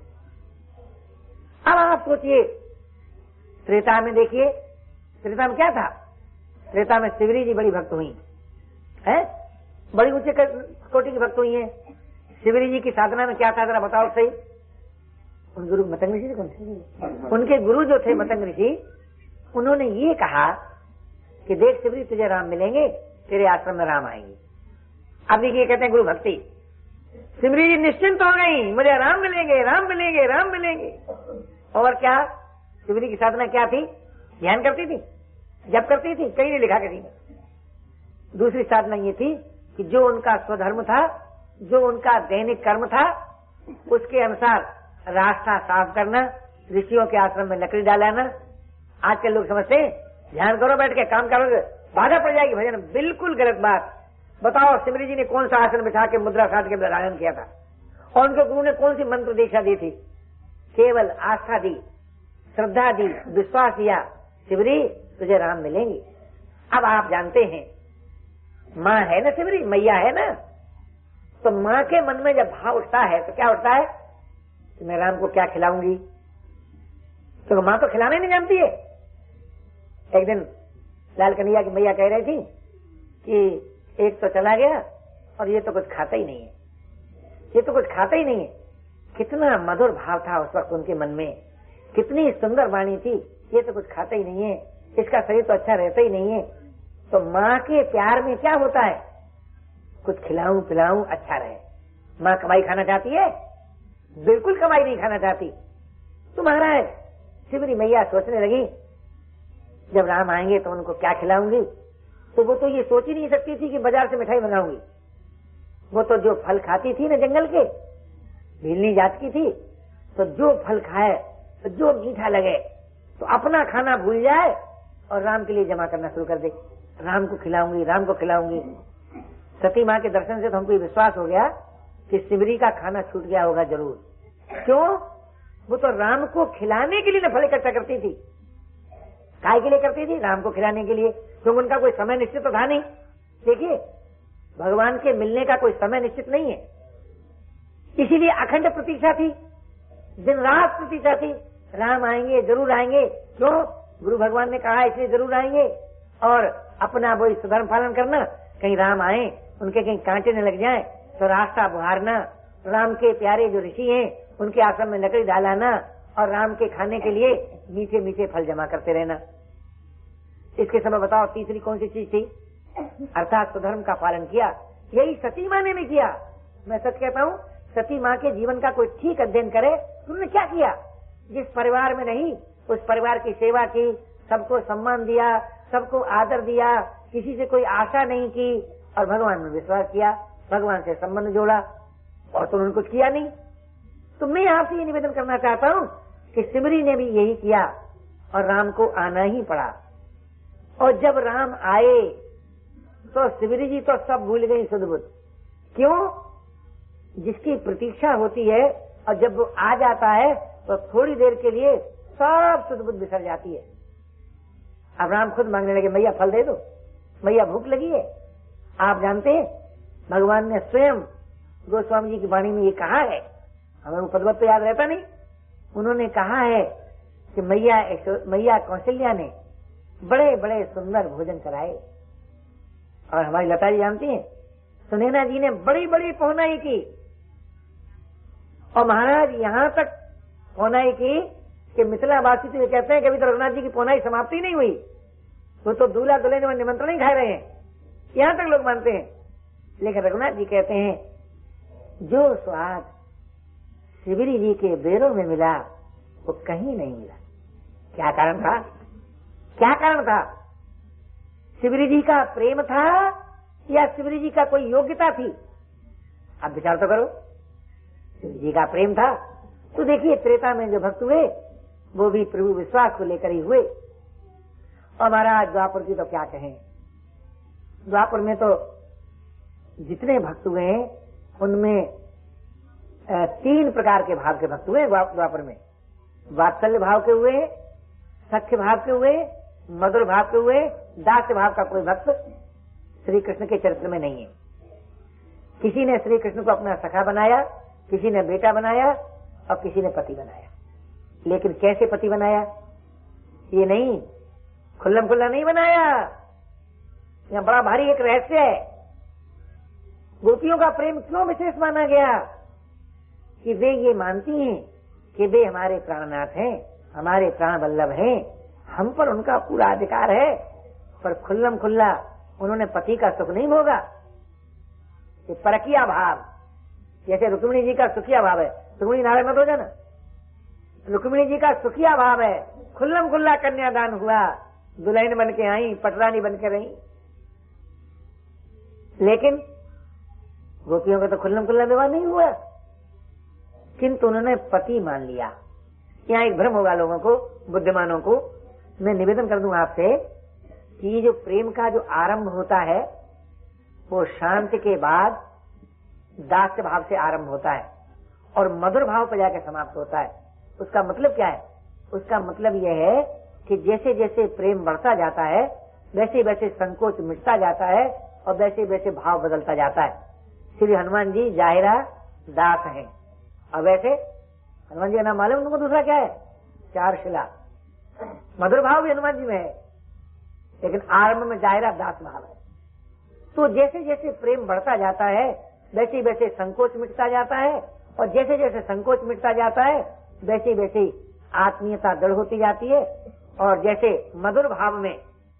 अब आप सोचिए, त्रेता में देखिए, त्रेता में क्या था? त्रेता में शिवरी जी बड़ी भक्त हुई है, बड़ी ऊंचे कोटि की भक्त हुई है। शिवरी जी की साधना में क्या था जरा बताओ सही। उन गुरु मतंग ऋषि कौन? उनके गुरु जो थे मतंग ऋषि, उन्होंने ये कहा कि देख शिवरी तुझे राम मिलेंगे, तेरे आश्रम में राम आएंगे। अब देखिए कहते हैं गुरु भक्ति। शिवरी जी निश्चिंत हो गई, मुझे राम मिलेंगे, राम मिलेंगे, राम मिलेंगे। और क्या शिवरी की साधना क्या थी? ध्यान करती थी, जप करती थी, कहीं नहीं लिखा कहीं। दूसरी साधना ये थी कि जो उनका स्वधर्म था, जो उनका दैनिक कर्म था, उसके अनुसार रास्ता साफ करना, ऋषियों के आश्रम में लकड़ी डालाना। आजकल लोग समझते हैं ध्यान करो बैठ के, काम करोगे बाधा पड़ जाएगी भजन, बिल्कुल गलत बात। बताओ सिमरी जी ने कौन सा आसन बिठा के मुद्रा साध के धारण किया था, और उनके गुरु ने कौन सी मंत्र दीक्षा दी थी? केवल आस्था दी, श्रद्धा दी, विश्वास दिया, सिमरी तुझे राम मिलेंगे। अब आप जानते हैं माँ है ना सिमरी, मैया है ना, तो माँ के मन में जब भाव उठता है तो क्या उठता है कि मैं राम को क्या खिलाऊंगी, तो माँ तो खिलाना ही नहीं जानती है। एक दिन लाल कन्हैया की मैया कह रही थी कि एक तो चला गया और ये तो कुछ खाता ही नहीं है, ये तो कुछ खाता ही नहीं है। कितना मधुर भाव था उस वक्त उनके मन में, कितनी सुंदर वाणी थी, ये तो कुछ खाता ही नहीं है, इसका शरीर तो अच्छा रहता ही नहीं है। तो माँ के प्यार में क्या होता है, कुछ खिलाऊं पिलाऊं अच्छा रहे। माँ कमाई खाना चाहती है? बिल्कुल कमाई नहीं खाना चाहती। तो महाराज सिमरी मैया सोचने लगी जब राम आएंगे तो उनको क्या खिलाऊंगी, तो वो तो ये सोच ही नहीं सकती थी कि बाजार से मिठाई मंगाऊंगी। वो तो जो फल खाती थी ना जंगल के, भीलनी जात की थी, तो जो फल खाए तो जो मीठा लगे तो अपना खाना भूल जाए और राम के लिए जमा करना शुरू कर दे, राम को खिलाऊंगी, राम को खिलाऊंगी। सती माँ के दर्शन से तो हमको विश्वास हो गया कि सिमरी का खाना छूट गया होगा जरूर। क्यों? वो तो राम को खिलाने के लिए न फल इकट्ठा करती थी। काय के लिए करती थी? राम को खिलाने के लिए, क्योंकि उनका कोई समय निश्चित तो था नहीं। देखिए भगवान के मिलने का कोई समय निश्चित नहीं है, इसीलिए अखंड प्रतीक्षा थी, दिन रात प्रतीक्षा थी, राम आएंगे जरूर आएंगे। क्यों? गुरु भगवान ने कहा इसलिए जरूर आएंगे। और अपना वही सुधर्म पालन करना, कहीं राम आए उनके कहीं कांटे न लग जाए तो रास्ता बुहारना, राम के प्यारे जो ऋषि हैं उनके आश्रम में लकड़ी डालाना और राम के खाने के लिए मीठे मीठे फल जमा करते रहना। इसके समय बताओ तीसरी कौन सी चीज थी? अर्थात सुधर्म का पालन किया। यही सती माँ ने भी किया। मैं सच कहता हूँ, सती माँ के जीवन का कोई ठीक अध्ययन करे तो उन्होंने क्या किया। जिस परिवार में नहीं उस परिवार की सेवा की, सबको सम्मान दिया, सबको आदर दिया, किसी से कोई आशा नहीं की और भगवान में विश्वास किया, भगवान से संबंध जोड़ा, और तो उन्होंने कुछ किया नहीं। तो मैं आपसे ये निवेदन करना चाहता हूँ कि सिमरी ने भी यही किया और राम को आना ही पड़ा। और जब राम आए तो सिमरी जी तो सब भूल गई सुध बुध। क्यों? जिसकी प्रतीक्षा होती है और जब वो आ जाता है तो थोड़ी देर के लिए सब सुध बुध बिसर जाती है। अब राम खुद मांगने लगे, मैया फल दे दो, मैया भूख लगी है। आप जानते हैं भगवान ने स्वयं गोस्वामी जी की वाणी में ये कहा है, हमें वो पदवत तो याद रहता नहीं, उन्होंने कहा है कि मैया कौशल्या ने बड़े बड़े सुंदर भोजन कराए। और हमारी लता जी जानती हैं, सुनैना जी ने बड़ी बड़ी पहुनाई की। और महाराज यहाँ तक पहुनाई की कि मिथिलावासी तो ये कहते हैं कि अभी तो रघुनाथ जी की पहुनाई समाप्ति नहीं हुई, वो तो दूल्हा दुल्हन में निमंत्रण ही खा रहे हैं, यहाँ तक लोग मानते हैं। लेकिन रघुनाथ जी कहते हैं जो स्वाद सिमरी जी के बेरों में मिला वो कहीं नहीं मिला। क्या कारण था? क्या कारण था? सिमरी जी का प्रेम था या सिमरी जी का कोई योग्यता थी? आप विचार तो करो। सिमरी जी का प्रेम था तो देखिए त्रेता में जो भक्त हुए वो भी प्रभु विश्वास को लेकर ही हुए। और महाराज द्वापर की तो क्या कहें, द्वापर में तो जितने भक्त हुए हैं उनमें 3 प्रकार के भाव के भक्त हुए द्वापर में। वात्सल्य भाव के हुए, सख्य भाव के हुए, मधुर भाव के हुए, दास्य भाव का कोई भक्त श्री कृष्ण के चरित्र में नहीं है। किसी ने श्री कृष्ण को अपना सखा बनाया, किसी ने बेटा बनाया और किसी ने पति बनाया। लेकिन कैसे पति बनाया? ये नहीं खुल्लम खुल्ला नहीं बनाया, यहाँ बड़ा भारी एक रहस्य है। गोपियों का प्रेम क्यों विशेष माना गया? कि वे ये मानती हैं कि वे हमारे प्राणनाथ हैं, हमारे प्राण वल्लभ हैं, हम पर उनका पूरा अधिकार है। पर खुल्लम खुल्ला उन्होंने पति का सुख नहीं भोगा। ये परकिया भाव, जैसे रुक्मिणी जी का सुखिया भाव है, रुक्मिणी नारायण मत हो जाना, रुक्मिणी जी का सुखिया भाव है, खुल्लम खुल्ला कन्यादान हुआ, दुल्हन बन के आई, पटरानी बन के रही। लेकिन गोपियों का तो खुल्लम खुल्ला विवाह नहीं हुआ, किंतु उन्होंने पति मान लिया। यहाँ एक भ्रम होगा लोगों को, बुद्धिमानों को। मैं निवेदन कर दूं आपसे कि जो प्रेम का जो आरंभ होता है वो शांति के बाद दास्य भाव से आरंभ होता है और मधुर भाव पर जाकर समाप्त होता है। उसका मतलब क्या है? उसका मतलब यह है कि जैसे जैसे प्रेम बढ़ता जाता है वैसे वैसे संकोच मिटता जाता है और वैसे वैसे भाव बदलता जाता है। श्री हनुमान जी जाहिरा दास हैं और वैसे हनुमान जी का नाम मालूम तुमको दूसरा क्या है? चारुशिला। मधुर भाव भी हनुमान जी में है लेकिन आरंभ में जाहिरा दास भाव है। तो जैसे जैसे प्रेम बढ़ता जाता है वैसे वैसे संकोच मिटता जाता है और जैसे जैसे संकोच मिटता जाता है वैसे वैसे आत्मीयता दृढ़ होती जाती है और जैसे मधुर भाव में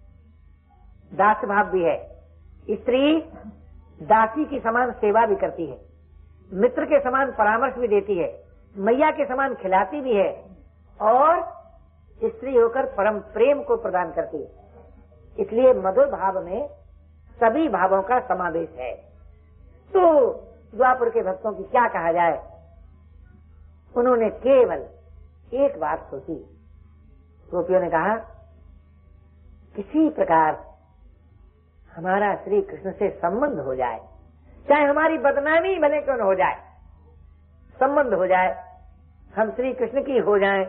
दास भाव भी है। स्त्री दासी की समान सेवा भी करती है, मित्र के समान परामर्श भी देती है, मैया के समान खिलाती भी है और स्त्री होकर परम प्रेम को प्रदान करती है। इसलिए मधुर भाव में सभी भावों का समावेश है। तो द्वापर के भक्तों की क्या कहा जाए? उन्होंने केवल एक बात सोची। गोपियों ने कहा किसी प्रकार हमारा श्री कृष्ण से संबंध हो जाए, चाहे हमारी बदनामी भले क्यों न हो जाए, संबंध हो जाए, हम श्री कृष्ण की हो जाएं।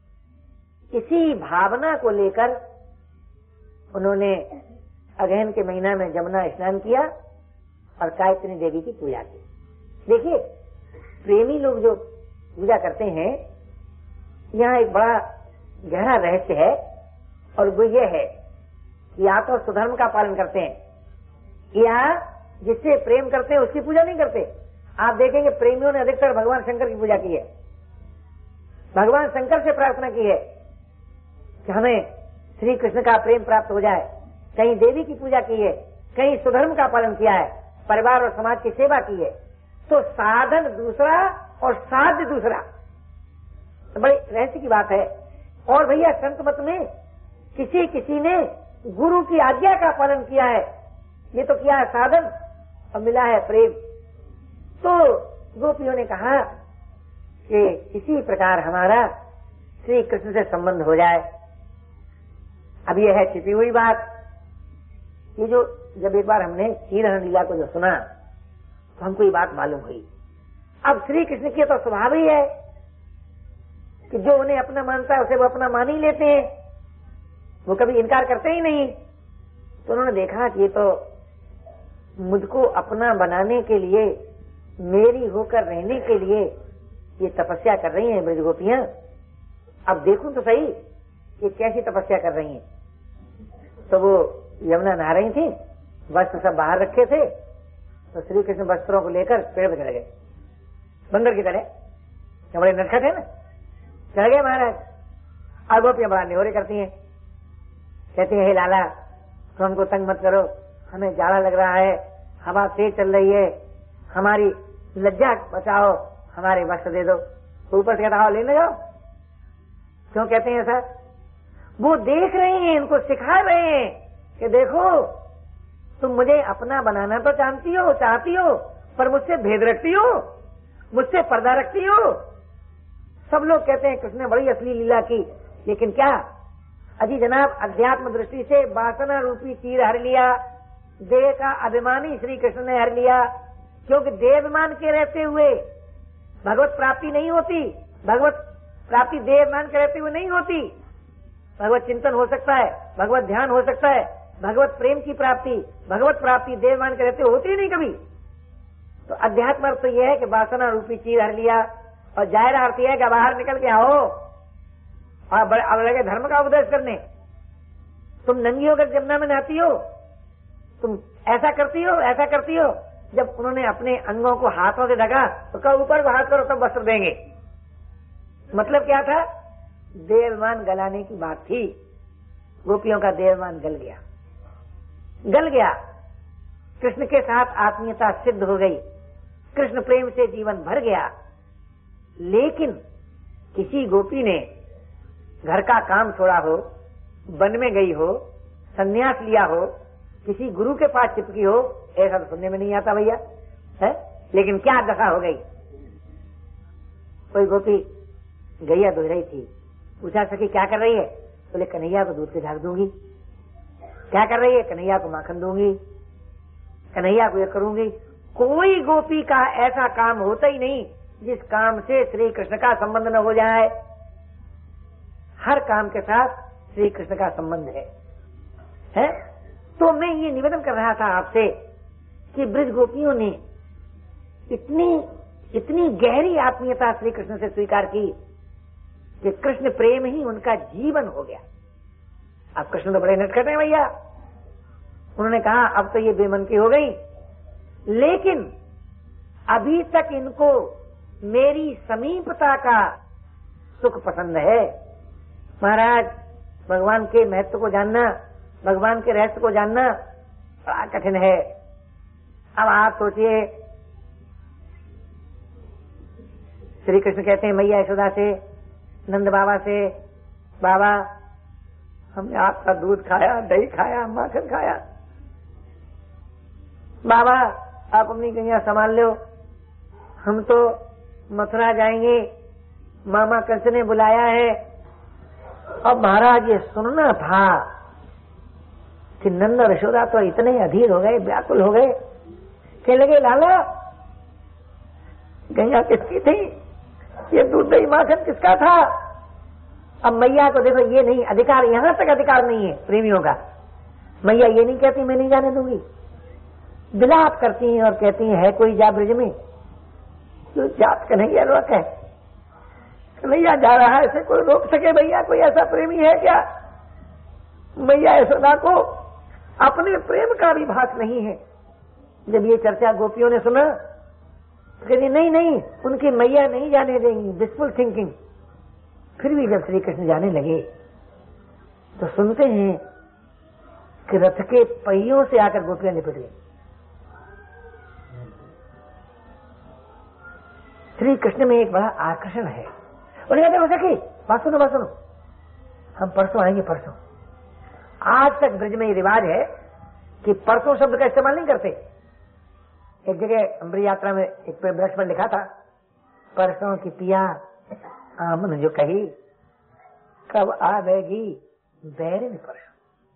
इसी भावना को लेकर उन्होंने अगहन के महीना में जमुना स्नान किया और गायत्री देवी की पूजा की। देखिए, प्रेमी लोग जो पूजा करते हैं, यहाँ एक बड़ा गहरा रहस्य है और वो ये है कि या तो सुधर्म का पालन करते हैं या जिससे प्रेम करते हैं उसकी पूजा नहीं करते। आप देखेंगे प्रेमियों ने अधिकतर भगवान शंकर की पूजा की है, भगवान शंकर से प्रार्थना की है कि हमें श्री कृष्ण का प्रेम प्राप्त हो जाए। कहीं देवी की पूजा की है, कहीं सुधर्म का पालन किया है, परिवार और समाज की सेवा की है। तो साधन दूसरा और साध्य दूसरा, तो बड़ी रहस्य की बात है। और भैया संत मत में किसी किसी ने गुरु की आज्ञा का पालन किया है, ये तो किया है साधन और मिला है प्रेम। तो गोपियों ने कहा कि इसी प्रकार हमारा श्री कृष्ण से संबंध हो जाए। अब यह है छिपी हुई बात। ये जो जब एक बार हमने क्षीरहरण लीला को जो सुना तो हमको ये बात मालूम हुई। अब श्री कृष्ण की तो स्वभाव ही है कि जो उन्हें अपना मानता है उसे वो अपना मान ही लेते हैं, वो कभी इनकार करते ही नहीं। तो उन्होंने देखा कि ये तो मुझको अपना बनाने के लिए, मेरी होकर रहने के लिए ये तपस्या कर रही हैं ब्रज गोपियां। अब देखूं तो सही ये कैसी तपस्या कर रही हैं। तो वो यमुना नहा रही थी, वस्त्र सब बाहर रखे थे, तो श्री कृष्ण वस्त्रों को लेकर पेड़ पर चढ़ गए, बंदर की तरह। बड़े नटखट है ना, चढ़ गए महाराज। और गोपियां बड़ा न्योरे करती हैं, कहती है हे लाला तो हमको तंग मत करो, हमें जाड़ा लग रहा है, हवा तेज चल रही है, हमारी लज्जा बचाओ, हमारे वस्त्र दे दो। तो ऊपर से कहता आओ लेने जाओ। क्यों कहते हैं ऐसा? वो देख रहे हैं, इनको सिखा रहे हैं कि देखो तुम मुझे अपना बनाना तो चाहती हो पर मुझसे भेद रखती हो, मुझसे पर्दा रखती हो। सब लोग कहते हैं कृष्ण ने बड़ी असली लीला की, लेकिन क्या अजी जनाब अध्यात्म दृष्टि से वासना रूपी तीर हर लिया, देह का अभिमानी श्री कृष्ण ने हर लिया। क्योंकि देह अभिमान के रहते हुए भगवत प्राप्ति नहीं होती, भगवत प्राप्ति देह अभिमान के रहते हुए नहीं होती। भगवत चिंतन हो सकता है, भगवत ध्यान हो सकता है, भगवत प्रेम की प्राप्ति, भगवत प्राप्ति देह अभिमान के रहते हुए होती ही नहीं कभी। तो अध्यात्म अर्थ तो यह है कि वासना रूपी तीर हर लिया, और जाहिर अर्थ यह है कि बाहर निकल के आओ और अब लगे धर्म का उपदेश करने। तुम नंगी होकर जमुना में नहाती हो, तुम ऐसा करती हो, ऐसा करती हो। जब उन्होंने अपने अंगों को हाथों से ढका तो कहा ऊपर को हाथ करो तब वस्त्र देंगे। मतलब क्या था? देवमान गलाने की बात थी। गोपियों का देवमान गल गया। कृष्ण के साथ आत्मीयता सिद्ध हो गई, कृष्ण प्रेम से जीवन भर गया। लेकिन किसी गोपी ने घर का काम छोड़ा हो, वन में गई हो, संन्यास लिया हो, किसी गुरु के पास चिपकी हो, ऐसा तो सुनने में नहीं आता भैया है। लेकिन क्या दशा हो गई? कोई गोपी गैया दुह रही थी, पूछा सखी क्या कर रही है? बोले कन्हैया को दूध के झाग दूंगी। क्या कर रही है? कन्हैया को माखन दूंगी, कन्हैया को ये करूंगी। कोई गोपी का ऐसा काम होता ही नहीं जिस काम से श्री कृष्ण का संबंध न हो जाए। हर काम के साथ श्री कृष्ण का संबंध है? तो मैं ये निवेदन कर रहा था आपसे कि ब्रज गोपियों ने इतनी गहरी आत्मीयता श्री कृष्ण से स्वीकार की कि कृष्ण प्रेम ही उनका जीवन हो गया। अब कृष्ण तो बड़े नटखट हैं भैया, उन्होंने कहा अब तो ये बेमन की हो गई, लेकिन अभी तक इनको मेरी समीपता का सुख पसंद है। महाराज, भगवान के महत्व को जानना, भगवान के रहस्य को जानना बड़ा कठिन है। अब आप सोचिए, श्री कृष्ण कहते हैं मैया यशोदा से, नंद बाबा से, बाबा हमने आपका दूध खाया, दही खाया, माखन खाया, बाबा आप अपनी गैया संभाल लो, हम तो मथुरा जाएंगे, मामा कंस ने बुलाया है। अब महाराज ये सुनना था कि नंद और यशोदा तो इतने अधीर हो गए, व्याकुल हो गए, कहने लगे लाला गैया किसकी थी, ये दूध दही माखन किसका था? अब मैया को देखो, ये नहीं अधिकार, यहां तक अधिकार नहीं है प्रेमियों का। मैया ये नहीं कहती मैं नहीं जाने दूंगी, विलाप करती हैं और कहती हैं है कोई जा ब्रज में जो जात कन्हैया रोक है, कन्हैया जा रहा है, इसे कोई रोक सके भैया? कोई ऐसा प्रेमी है क्या? मैया यशोदा को अपने प्रेम का भी भास नहीं है। जब ये चर्चा गोपियों ने सुना तो कहती नहीं नहीं, उनकी मैया नहीं जाने देंगी, विशफुल थिंकिंग। फिर भी जब श्री कृष्ण जाने लगे तो सुनते हैं कि रथ के पहियों से आकर गोपियां लिपट गई। श्री कृष्ण में एक बड़ा आकर्षण है। और कहते हो सके बात सुनो, बात सुनो, हम परसों आएंगे, परसों। आज तक ब्रज में ये रिवाज है कि परसों शब्द का इस्तेमाल नहीं करते। एक जगह अम्बरी यात्रा में एक वृक्ष पर लिखा था, परसों की पिया आमन जो कही, कब आवेगी बैरिन परसों।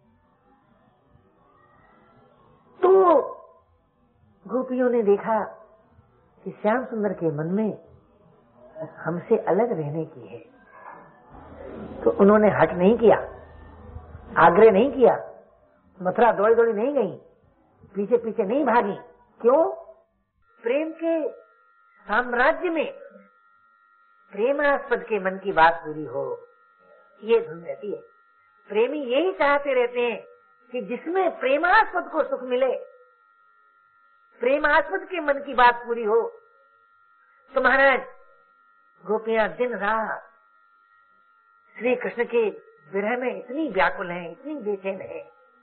तो गोपियों ने देखा कि श्याम सुंदर के मन में हमसे अलग रहने की है, तो उन्होंने हट नहीं किया, आग्रह नहीं किया, मथुरा दौड़ी दौड़ी नहीं गई, पीछे पीछे नहीं भागी। क्यों? प्रेम के साम्राज्य में प्रेमास्पद के मन की बात पूरी हो, ये धुन रहती है। प्रेमी यही चाहते रहते हैं कि जिसमें प्रेमास्पद को सुख मिले, प्रेमास्पद के मन की बात पूरी हो। तो महाराज गोपियां दिन रात श्री कृष्ण के विरह में इतनी व्याकुल हैं, इतनी बेचैन है,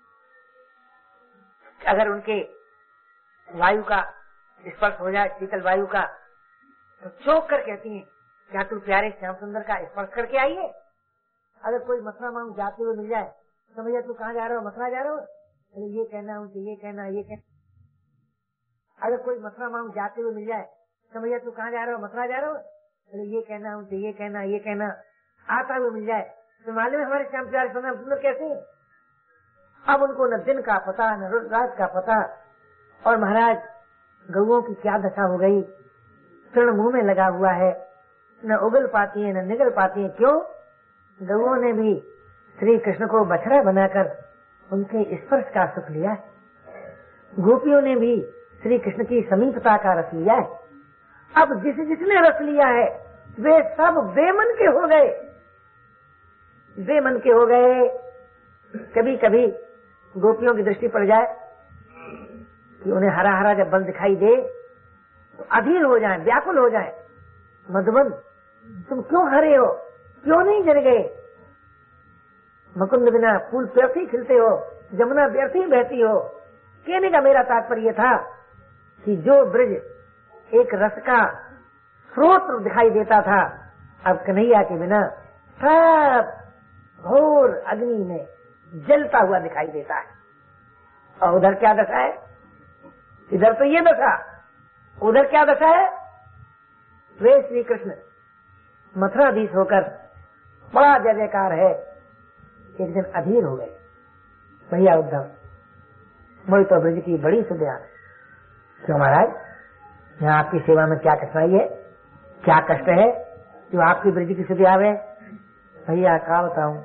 अगर उनके वायु का स्पर्श हो जाए, शीतल वायु का, तो चौंक कर कहती हैं क्या तू प्यारे श्याम सुंदर का स्पर्श करके आई है? अगर कोई मथुरा मांग जाते हुए मिल जाए तो भैया तू कहाँ जा रहे हो? मथुरा जा रहे हो? अरे ये कहना, उनसे ये कहना, ये कहना। अगर कोई मथुरा मांग जाते हुए मिल जाए तो भैया तू कहाँ जा रहे हो? मथुरा जा रहे हो? अरे ये कहना, उनसे ये कहना, ये कहना, आता हुए मिल जाए तो मालूम है हमारे श्याम प्यारे श्याम सुंदर कैसे हैं? अब उनको न दिन का पता, न रात का पता। और महाराज गौओं की क्या दशा हो गई, तृण मुंह में लगा हुआ है, न उगल पाती है न निगल पाती है। क्यों? गौओं ने भी श्री कृष्ण को बछड़ा बनाकर उनके स्पर्श का सुख लिया है। गोपियों ने भी श्री कृष्ण की समीपता का रस लिया है। अब जिसने रस लिया है वे सब बेमन के हो गए, बेमन के हो गए। कभी कभी गोपियों की दृष्टि पड़ जाए कि उन्हें हरा हरा जब बल दिखाई दे तो अधीर हो जाए, व्याकुल हो जाए। मधुबन तुम क्यों हरे हो, क्यों नहीं जल गए? मुकुंद बिना फूल व्यर्थ ही खिलते हो, जमुना व्यर्थ ही बहती हो। कहने का मेरा तात्पर्य था कि जो ब्रज एक रस का स्रोत दिखाई देता था, अब कन्हैया के बिना सब घोर अग्नि में जलता हुआ दिखाई देता है। और उधर क्या दशा है? इधर तो ये दशा, उधर क्या दशा है? वे श्री कृष्ण मथुराधीश होकर बड़ा जय जयकार है, एक दिन अधीर हो गए। भैया उद्धव, मोई तो ब्रज की बड़ी सुध आवे। क्यों महाराज, यहाँ आपकी सेवा में क्या कठिनाई है, क्या कष्ट है जो आपकी ब्रज की सुध आवे? भैया क्या बताऊं,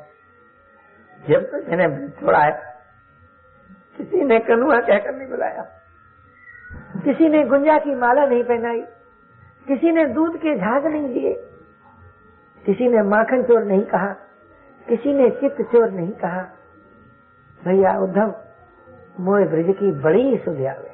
जब तो मैंने छोड़ा है किसी ने कनुआ कहकर नहीं बुलाया, किसी ने गुंजा की माला नहीं पहनाई, किसी ने दूध के झाग नहीं दिए, किसी ने माखन चोर नहीं कहा, किसी ने चित्त चोर नहीं कहा। भैया उद्धव, मोए ब्रज की बड़ी सुध आवे।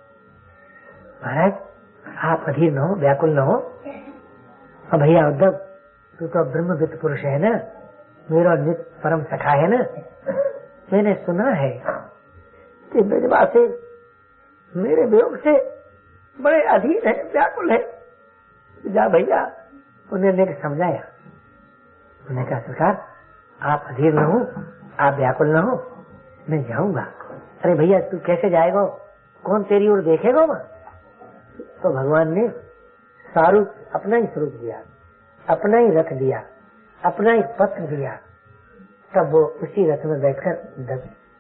महाराज आप अधीर न हो, व्याकुल न हो। और भैया उद्धव, तू तो ब्रह्मविद पुरुष है ना, मेरा नित परम सखा है ना। मैंने सुना है कि ब्रजवासी मेरे वियोग से बड़े अधीर है, व्याकुल है। जा भैया, उन्हें समझाया। उन्होंने कहा सरकार आप अधीर न हो, आप व्याकुल न हो, मैं जाऊंगा। अरे भैया तू कैसे जाएगा, कौन तेरी ओर देखेगा वहां? तो भगवान ने सारू अपना ही स्वरूप दिया, अपना ही रथ दिया, अपना ही पत्र दिया। तब वो उसी रथ में बैठकर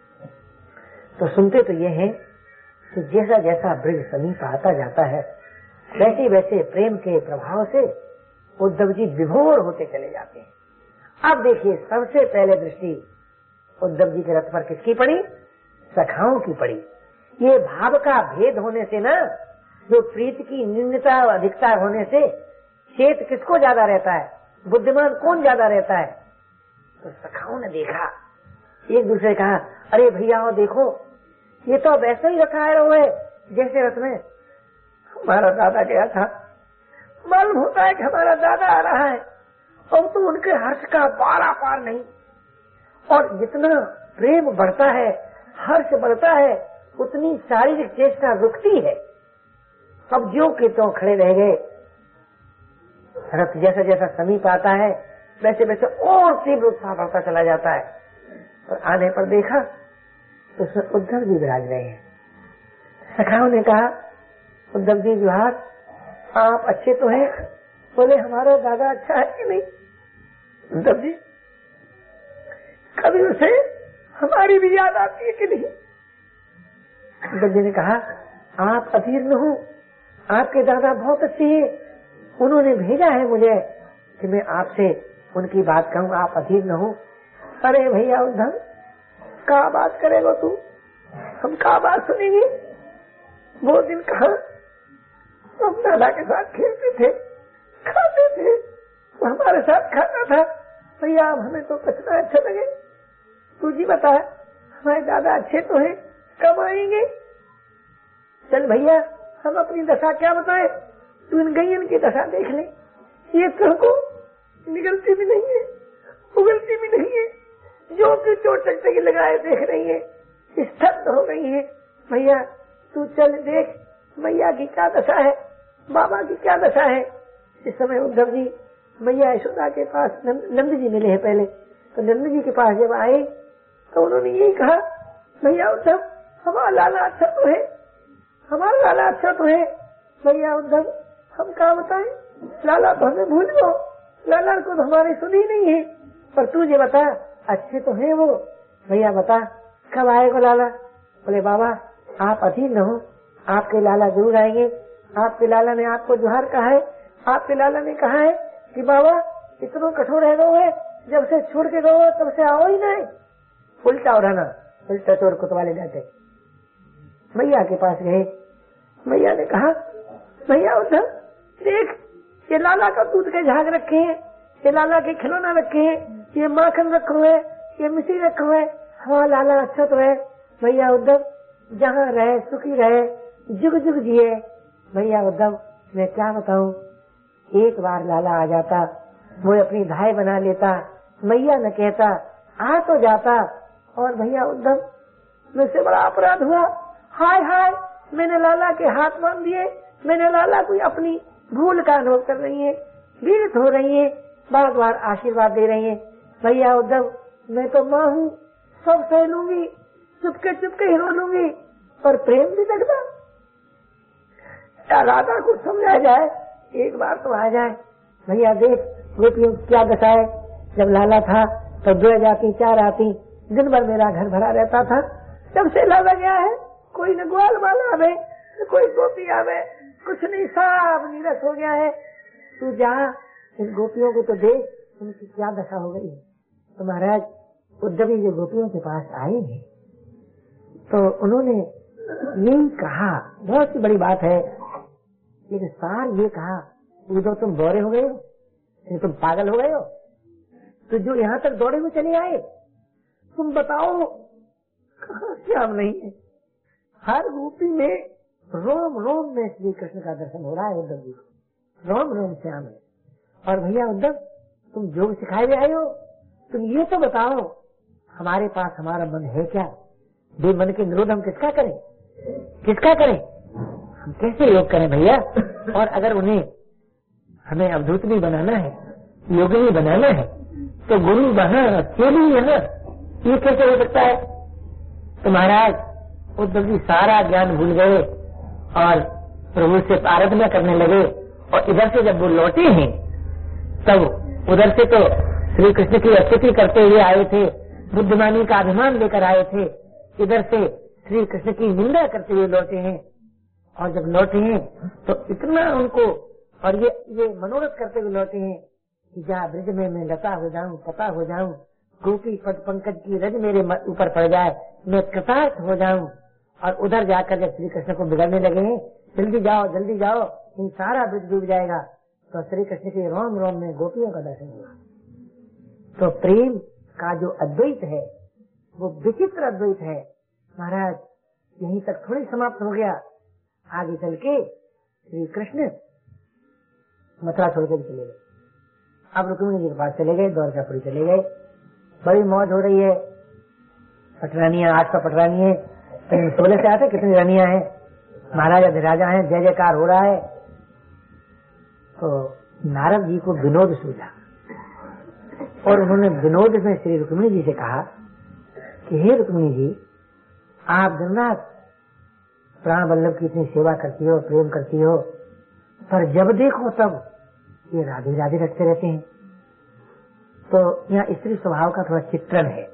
तो सुनते तो ये है कि जैसा जैसा ब्रज समीप आता जाता है, वैसे वैसे प्रेम के प्रभाव से उद्धव जी विभोर होते चले जाते हैं। अब देखिए, सबसे पहले दृष्टि उद्धव जी के रथ पर किसकी पड़ी? सखाओं की पड़ी। ये भाव का भेद होने से ना, जो प्रीति की न्यूनता और अधिकता होने से चेत किसको ज्यादा रहता है, बुद्धिमान कौन ज्यादा रहता है? तो सखाओं ने देखा, एक दूसरे कहा अरे भैया वो देखो, ये तो वैसे ही रखा है जैसे रथ में हमारा दादा गया था। मालूम होता है कि हमारा दादा आ रहा है, अब तो उनके हर्ष का पारा पार नहीं। और जितना प्रेम बढ़ता है, हर्ष बढ़ता है, उतनी शारीरिक चेष्टा रुकती है। अब ज्यों के त्यों खड़े रह गए। रथ जैसा जैसा समीप आता है, वैसे वैसे और तीव्र उत्साह बढ़ता चला जाता है। और आने पर देखा तो उसमें उद्धव जी विराज रहे हैं। सखाओं ने कहा उद्धव जी जोहार, आप अच्छे तो हैं? बोले हमारा दादा अच्छा है कि नहीं? उद्धव जी, कभी उसे हमारी भी याद आती है कि नहीं? उद्धव जी ने कहा आप अधीर न हो, आपके दादा बहुत अच्छे हैं, उन्होंने भेजा है मुझे कि मैं आपसे उनकी बात कहूँ, आप अधीर न हो। अरे भैया उद्धव, क्या बात करेगा तू, हम क्या बात सुनेंगे? वो दिन कहा हम दादा के साथ खेलते थे, खाते थे, वो हमारे साथ खाता था। भैया अब हमें तो कुछ ना अच्छा लगे, तू जी बता, हमारे दादा अच्छे तो हैं, कब आएंगे? चल भैया हम अपनी दशा क्या बताएं, तू इन गैयन की दशा देख ले, ये तुमको निगलती भी नहीं है, उगलती भी नहीं है, जो तू चोट चकते की लगाए देख रही है, स्तब्ध हो गई है। भैया तू चल देख मैया की क्या दशा है, बाबा की क्या दशा है। इस समय उद्धव जी मैया यशोदा के पास नंद जी मिले हैं पहले, तो नंद जी के पास जब आए तो उन्होंने यही कहा भैया उद्धव हमारा लाला अच्छा तो है, हमारा लाला अच्छा तो है। भैया उद्धव हम क्या बताएं, लाला तो हमें भूल गो, लाला को तो हमारी सुनी नहीं है, पर तू ये बता अच्छे तो है वो। भैया बता कब आएगा लाला? बोले बाबा आप अधीर न हो, आपके लाला जरूर आएंगे। आपके लाला ने आपको जोहार कहा है, आपके लाला ने कहा है कि बाबा इतना कठोर है गो है, जब से छोड़ के गो तब से आओ ही नहीं। उल्टा हो रहा ना, उल्टा चोर कुतवाले जाते। मैया के पास गए, मैया ने कहा भैया उद्धव देख ये लाला का दूध के झाग रखे हैं, ये लाला के खिलौना रखे हैं, ये माखन रखो है, ये मिश्री रखो है, हमारा लाला अच्छा तो है। भैया उद्धव जहाँ रहे सुखी रहे, जुग जुग जिए। भैया उद्धव मैं क्या बताऊं, एक बार लाला आ जाता, वो अपनी धाय बना लेता, मैया न कहता, आ तो जाता। और भैया उद्धव मुझसे बड़ा अपराध हुआ, हाय हाय मैंने लाला के हाथ बांध दिए, मैंने लाला को अपनी भूल का अनुभव कर रही है, पीड़ित हो रही है, बार बार आशीर्वाद दे रही है। भैया उद्धव मैं तो माँ हूँ, सब सह लूंगी, चुपके ही रो लूंगी, पर प्रेम भी लगता। राधा को समझाया जाए, एक बार तो आ जाए। भैया देख गोपियों क्या दशा है, जब लाला था तो 2 जाती 4 आती, दिन भर मेरा घर भरा रहता था, जब से लादा गया है कोई न ग्वाल वाला आवे न कोई गोपी आवे, कुछ नहीं, सब नीरस हो गया है। तू जा इन गोपियों को तो देख, उनकी क्या दशा हो गई है। तो महाराज उद्धव जी गोपियों के पास आए हैं तो उन्होंने यही कहा, बहुत ही बड़ी बात है, लेकिन सार ये कहा, उद्धव तुम दौड़े हो गए हो, तुम पागल हो गए हो, तो जो यहाँ तक दौड़े हुए चले आए, तुम बताओ कहाँ श्याम नहीं है। हर गोपी में रोम रोम में श्री कृष्ण का दर्शन हो रहा है उद्धव जी को, रोम रोम श्याम है। और भैया उद्धव तुम योग सिखाए हुए आए हो, तुम ये तो बताओ हमारे पास हमारा मन है क्या? बेमन के निरोध हम किसका करें, किसका करें, हम कैसे योग करें भैया? और अगर उन्हें हमें अवधूत भी बनाना है, योगी भी बनाना है, तो गुरु वहाँ चेली यहाँ, ये कैसे हो सकता है? तो महाराज उद्धव जी सारा ज्ञान भूल गए और प्रभु से आराधना करने लगे। और इधर से जब वो लौटे हैं तब उधर से तो श्री कृष्ण की स्तुति करते हुए आए थे, बुद्धिमानी का अभिमान लेकर आए थे, इधर से श्री कृष्ण की निंदा करते हुए लौटे हैं। और जब लौटे हैं तो इतना उनको, और ये मनोरथ करते हुए लौटे हैं कि जहाँ ब्रज में मैं लता हो जाऊं, पता हो जाऊं, गोपी पद पंकज की रज मेरे ऊपर पड़ जाए, मैं कृतार्थ हो जाऊं। और उधर जाकर जब श्री कृष्ण को बिगड़ने लगे हैं, जल्दी जाओ, इन सारा ब्रज डूब जाएगा, तो श्री कृष्ण के रोम रोम में गोपियों का दर्शन हुआ। तो प्रेम का जो अद्वैत है वो विचित्र अद्वैत है महाराज। यहीं तक थोड़ी समाप्त हो गया, आगे चल के श्री कृष्ण मथुरा छोड़ के चले गए। अब रुक्मिणी जी के पास चले गए, द्वारकापुरी चले गए, बड़ी मौज हो रही है। पटरानियां, आज का पटरानी है, सोलह से आते कितनी रानियां हैं, महाराजा अधिराजा हैं, जय जयकार हो रहा है। तो नारद जी को विनोद सूझा और उन्होंने विनोद में श्री रुक्मिणी जी से कहा कि हे रुक्मिणी जी, आप दिन रात प्राण वल्लभ की इतनी सेवा करती हो, प्रेम करती हो, पर जब देखो तब ये राधे राधे रखते रहते हैं। तो यहाँ स्त्री स्वभाव का थोड़ा चित्रण है,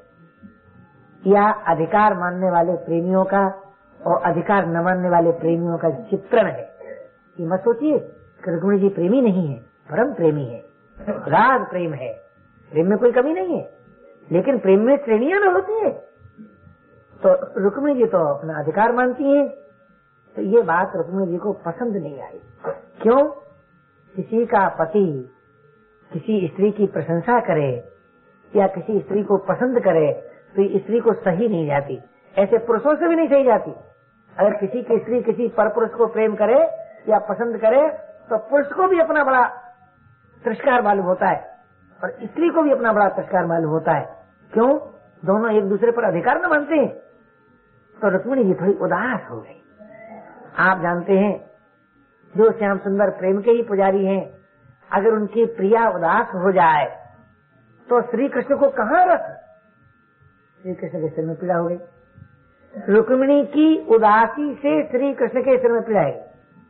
या अधिकार मानने वाले प्रेमियों का और अधिकार न मानने वाले प्रेमियों का चित्रण है। ये मत सोचिए कि रुक्मिणी जी प्रेमी नहीं है, परम प्रेमी है, राग प्रेम है, प्रेम में कोई कमी नहीं है, लेकिन प्रेम में श्रेणियां न होती है। तो रुक्मिणी जी तो अपना अधिकार मानती है। तो ये बात रुक्मिणी जी को पसंद नहीं आई। क्यों? किसी का पति किसी स्त्री की प्रशंसा करे या किसी स्त्री को पसंद करे तो स्त्री को सही नहीं जाती, ऐसे पुरुषों से भी नहीं सही जाती। अगर किसी की स्त्री किसी परपुरुष को प्रेम करे या पसंद करे तो पुरुष को भी अपना बड़ा तिरस्कार मालूम होता है और स्त्री को भी अपना बड़ा तिरस्कार मालूम होता है। क्यों? दोनों एक दूसरे पर अधिकार न मानते हैं। तो रुक्मिणी जी थोड़ी उदास हो गई। आप जानते हैं जो श्याम सुंदर प्रेम के ही पुजारी हैं, अगर उनकी प्रिया उदास हो जाए तो श्री कृष्ण को कहाँ रख, श्री कृष्ण के सिर में पीड़ा हो गई। रुक्मिणी की उदासी से श्री कृष्ण के सिर में पीड़ा है।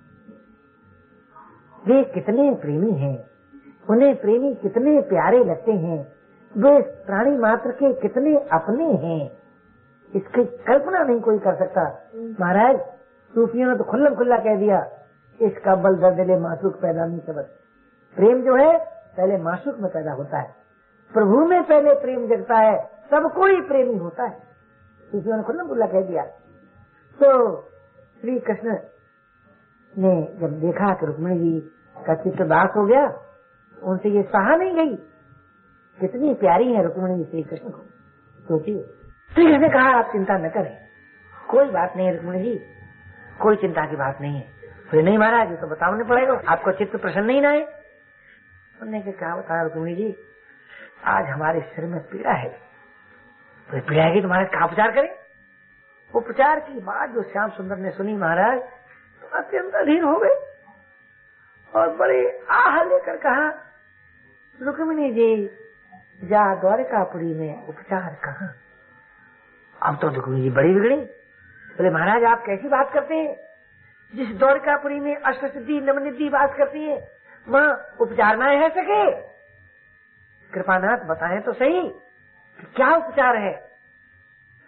वे कितने प्रेमी हैं, उन्हें प्रेमी कितने प्यारे लगते हैं, वे प्राणी मात्र के कितने अपने हैं, इसकी कल्पना नहीं कोई कर सकता। महाराज सूफियों ने तो खुल्लम खुल्ला कह दिया, इसका बल दर्दले मासूक पैदा नहीं सबक। प्रेम जो है पहले मासूक में पैदा होता है, प्रभु में पहले प्रेम जगता है, सबको ही प्रेमी होता है। सूफियों ने खुल्लम खुल्ला कह दिया। तो श्री कृष्ण ने जब देखा कि रुक्मिणी जी का चित्त दास हो गया, उनसे ये सहा नहीं गई। कितनी प्यारी है रुक्मिणी जी श्री कृष्ण को, सोचिए। श्री कृष्ण ने कहा आप चिंता न करें, कोई बात नहीं है रुक्मिणी जी, कोई चिंता की बात नहीं है। फिर नहीं महाराज, तो बताने पड़ेगा, आपको चित्त प्रसन्न नहीं ना है। उन्होंने क्या बताया रुक्मिणी जी, आज हमारे सिर में पीड़ा है, तो पीड़ा है कि तुम्हारा क्या उपचार करें। उपचार की बात जो श्याम सुंदर ने सुनी महाराज तो अत्यंत अधीर हो गए और बड़े आह लेकर कहा, रुक्मिणी जी जा द्वारकापुरी में उपचार कहाँ। अब तो रुक्मिणी जी बड़ी बिगड़ी। बोले महाराज आप कैसी बात करते हैं, जिस द्वारकापुरी में अष्टसिद्धि नवनिधि वास करती है वहाँ उपचार न है सके। कृपानाथ बताएं तो सही क्या उपचार है।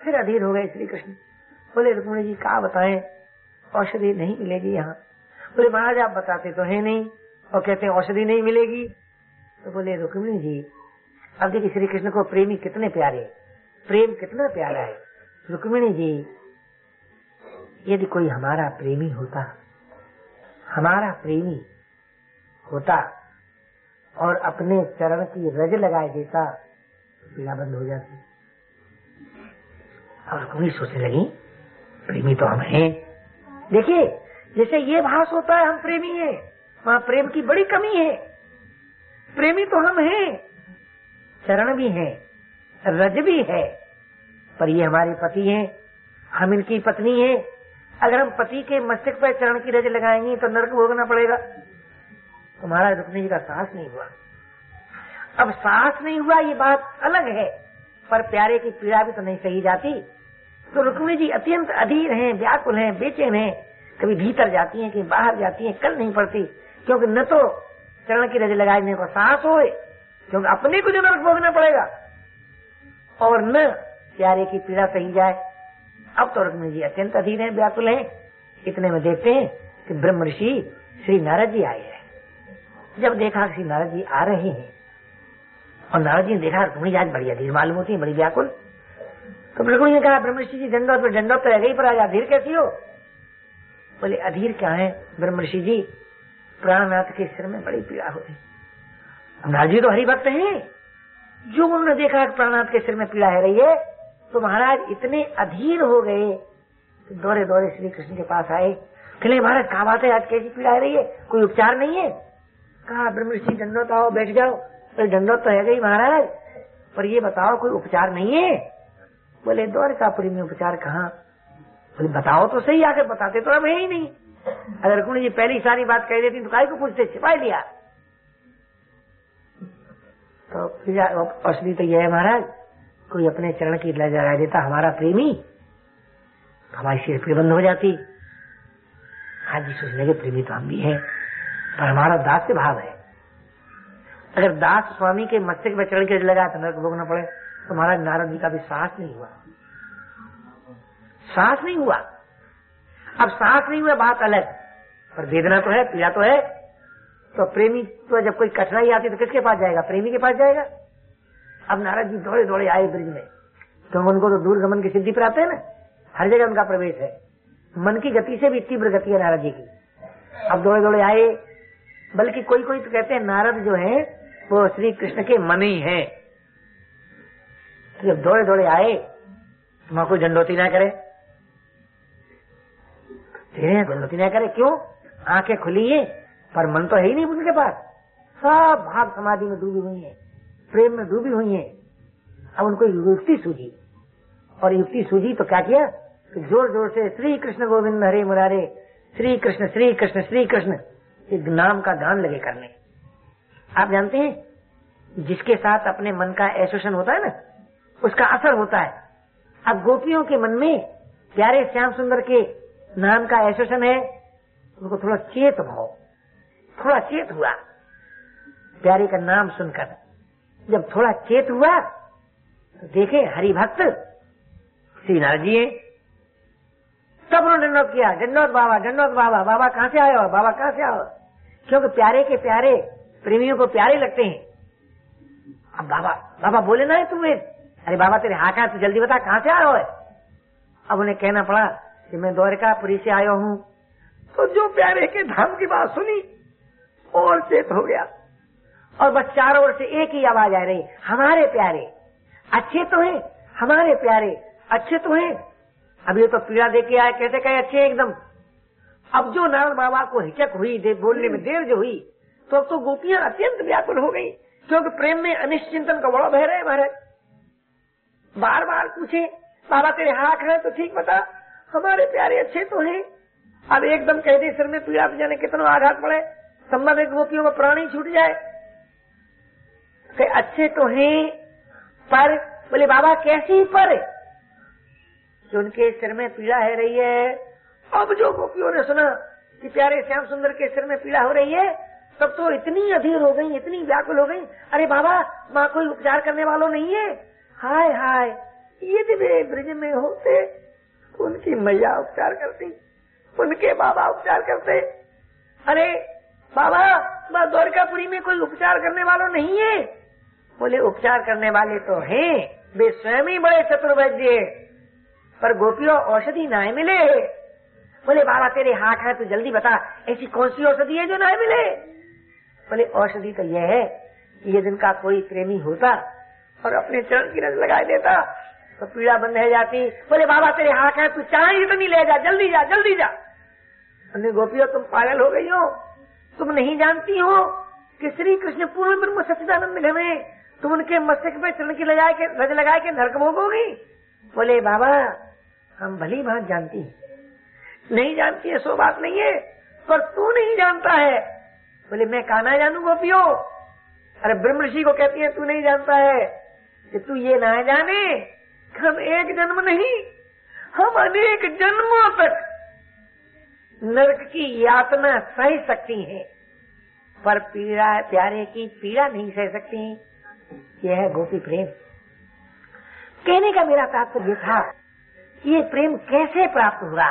फिर अधीर हो गए श्री कृष्ण। बोले रुक्मिणी जी क्या बताएं, औषधि नहीं मिलेगी यहाँ। बोले महाराज आप बताते तो है नहीं और कहते हैं औषधि नहीं मिलेगी। तो बोले रुक्मिणी जी अब देखिए श्री कृष्ण को प्रेमी कितने प्यारे, प्रेम कितना प्यारा है। रुक्मिणी जी यदि कोई हमारा प्रेमी होता, हमारा प्रेमी होता और अपने चरण की रज लगाए देता तो पीड़ा बंद हो जाती। और रुक्मिणी सोचने लगी प्रेमी तो हम हैं। देखिए जैसे ये भास होता है हम प्रेमी हैं, वहाँ प्रेम की बड़ी कमी है। प्रेमी तो हम हैं, चरण भी है, रज भी है, पर ये हमारे पति हैं, हम इनकी पत्नी हैं। अगर हम पति के मस्तक पर चरण की रज लगाएंगे तो नरक भोगना पड़ेगा। तो महाराज रुक्मिणी जी का साहस नहीं हुआ। अब साहस नहीं हुआ ये बात अलग है, पर प्यारे की पीड़ा भी तो नहीं सही जाती। तो रुक्मिणी जी अत्यंत अधीर हैं, व्याकुल हैं, बेचैन हैं। कभी भीतर जाती हैं, कभी बाहर जाती हैं, कल नहीं पड़ती, क्योंकि न तो चरण की रज लगाने को साहस होए, क्योंकि अपने को जो नरक भोगना पड़ेगा, और न प्यारे की पीड़ा सही जाए। अब तो रुक्मिणी जी अत्यंत अधीर हैं, व्याकुल हैं। इतने में देखते हैं कि ब्रह्म ऋषि श्री नारद जी आए हैं। जब देखा श्री नारद जी आ रहे हैं और नारद जी ने देखा रुक्मिणी आज बड़ी अधीर मालूम होती है, बड़ी व्याकुल। तो रुक्मिणी ने कहा ब्रह्म ऋषि जी दंडवत पर दंडवत तो रह गई, पर आज अधीर कैसी हो। बोले अधीर क्या है ब्रह्म ऋषि जी, प्राणनाथ के सिर में बड़ी पीड़ा होती। नारद जी तो हरिभक्त हैं, जो उन्होंने देखा प्राणनाथ के सिर में पीड़ा है रही है, तो महाराज इतने अधीर हो गए तो दौड़े दौड़े श्री कृष्ण के पास आए। कहले महाराज क्या बात है, आज कैसी पीड़ा है रही है, कोई उपचार नहीं है। कहा ब्रह्म ऋषि दंडवत आओ, बैठ जाओ। तो दंडवत तो है गई महाराज, पर ये बताओ कोई उपचार नहीं है। बोले द्वारकापुरी में उपचार कहाँ। बोले बताओ तो सही, आकर बताते तो अब है ही नहीं। अगर रुक्मिणी जी पहली सारी बात कह देती तो काहे को पूछते, छिपा लिया। तो औषधि तो यह है महाराज, कोई अपने चरण की रज लगा देता हमारा प्रेमी, तो हमारी सिर पीड़ बंद हो जाती। आज जी सोचने लगे प्रेमी तो हम भी हैं, पर हमारा दास्य भाव है। अगर दास स्वामी के मस्तक पर चरण की रज लगा तो नरक भोगना पड़े। तो महाराज नारद जी का भी साहस नहीं हुआ, साहस नहीं हुआ। अब साहस नहीं हुआ बात अलग, पर वेदना तो है, पीड़ा तो है। तो प्रेमी तो जब कोई कठिनाई आती तो किसके पास जाएगा, प्रेमी के पास जाएगा। अब नारद जी दौड़े दौड़े आए ब्रिज में, क्योंकि उनको तो दूर गमन की सिद्धि प्राप्त है ना, हर जगह उनका प्रवेश है। मन की गति से भी तीव्र गति है नारद जी की। अब दौड़े दौड़े आए, बल्कि कोई कोई तो कहते हैं नारद जो है वो श्री कृष्ण के मन ही है। तो जब दौड़े दौड़े आए तो वहां कोई दंडोती ना करे, दंडोती ना करे, क्यों, आंखें खुली है पर मन तो है ही नहीं उनके पास। सब भाव समाधि में डूबी हुई है, प्रेम में डूबी हुई है। अब उनको युक्ति सूझी, और युक्ति सूझी तो क्या किया, तो जोर जोर से श्री कृष्ण गोविंद हरे मुरारे, श्री कृष्ण श्री कृष्ण श्री कृष्ण इस नाम का गान लगे करने। आप जानते हैं जिसके साथ अपने मन का एसोसिएशन होता है ना, उसका असर होता है। अब गोपियों के मन में प्यारे श्याम सुंदर के नाम का एसोसिएशन है, उनको थोड़ा चेत भाव, थोड़ा चेत हुआ प्यारे का नाम सुनकर। जब थोड़ा चेत हुआ तो देखे हरिभक्त श्री नारद जी, तब उन्होंने दंडवत किया, दंडवत बाबा, दंडवत बाबा। बाबा कहाँ से आए हो, बाबा कहाँ से आओ, क्योंकि प्यारे के प्यारे प्रेमियों को प्यारे लगते हैं। अब बाबा बाबा बोले ना है तुम्हें, अरे बाबा तेरे हाथ है, तू जल्दी बता कहाँ से आया हो। अब उन्हें कहना पड़ा कि मैं द्वारकापुरी से आया हूँ। तो जो प्यारे के धाम की बात सुनी और चेत हो गया, और बस चारों ओर से एक ही आवाज आ रही, हमारे प्यारे अच्छे तो हैं, हमारे प्यारे अच्छे तो हैं। अब ये तो पीड़ा दे के आए, कैसे कहे अच्छे एकदम। अब जो नारद बाबा को हिचक हुई, बोलने में देर जो हुई, तो अब तो गोपियां अत्यंत व्याकुल हो गई, क्योंकि प्रेम में अनिश्चिंतन का बड़ा बह रहे महाराज। बार बार पूछे बाबा तेरे हाथ है तो ठीक बता, हमारे प्यारे अच्छे तो हैं। अब एकदम कह दे सिर में पीड़ा तो जाने कितना आघात पड़े, संबंधित गोपियों का प्राण ही छूट जाए। अच्छे तो हैं, पर बोले बाबा कैसी पर, जो उनके सिर में पीड़ा है रही है। अब जो गोपियों ने सुना कि प्यारे श्याम सुंदर के सिर में पीड़ा हो रही है, तब तो इतनी अधीर हो गई, इतनी व्याकुल हो गई, अरे बाबा माँ कोई उपचार करने वालों नहीं है। हाय हाय यदि वे ब्रज में होते तो उनकी मैया उपचार करती, उनके बाबा उपचार करते। अरे बाबा, द्वारकापुरी में कोई उपचार करने वालों नहीं है? बोले उपचार करने वाले तो हैं, वे स्वयं ही बड़े चतुर्वैद्य, पर गोपियों औषधि ना मिले। बोले बाबा तेरे हाथ है, तू जल्दी बता ऐसी कौन सी औषधि है जो ना मिले? बोले औषधि तो यह है कि ये जिनका कोई प्रेमी होता और अपने चरण की रस लगाए देता तो पीड़ा बंद हो जाती। बोले बाबा तेरे हाथ है, तू चाहे तो नहीं ले जा, जल्दी जा जल्दी जा। बोले गोपियों तुम पागल हो गई हो, तुम नहीं जानती हो कि श्री कृष्ण पूर्ण ब्रह्म सच्चिदानंद घने, तुम उनके मस्तक पे चरण की रज लगाए के नरक भोगोगी। बोले बाबा हम भली बात जानती हैं, नहीं जानती है सो बात नहीं है, पर तू नहीं जानता है। बोले मैं काना जानू गोपियों? अरे ब्रह्म ऋषि को कहती है तू नहीं जानता है कि तू ये ना जाने हम एक जन्म नहीं, हम अनेक जन्मों तक नरक की यातना सह सकती हैं, पर पीड़ा प्यारे की पीड़ा नहीं सह सकती। यह है गोपी प्रेम। कहने का मेरा तात्पर्य था ये प्रेम कैसे प्राप्त हुआ?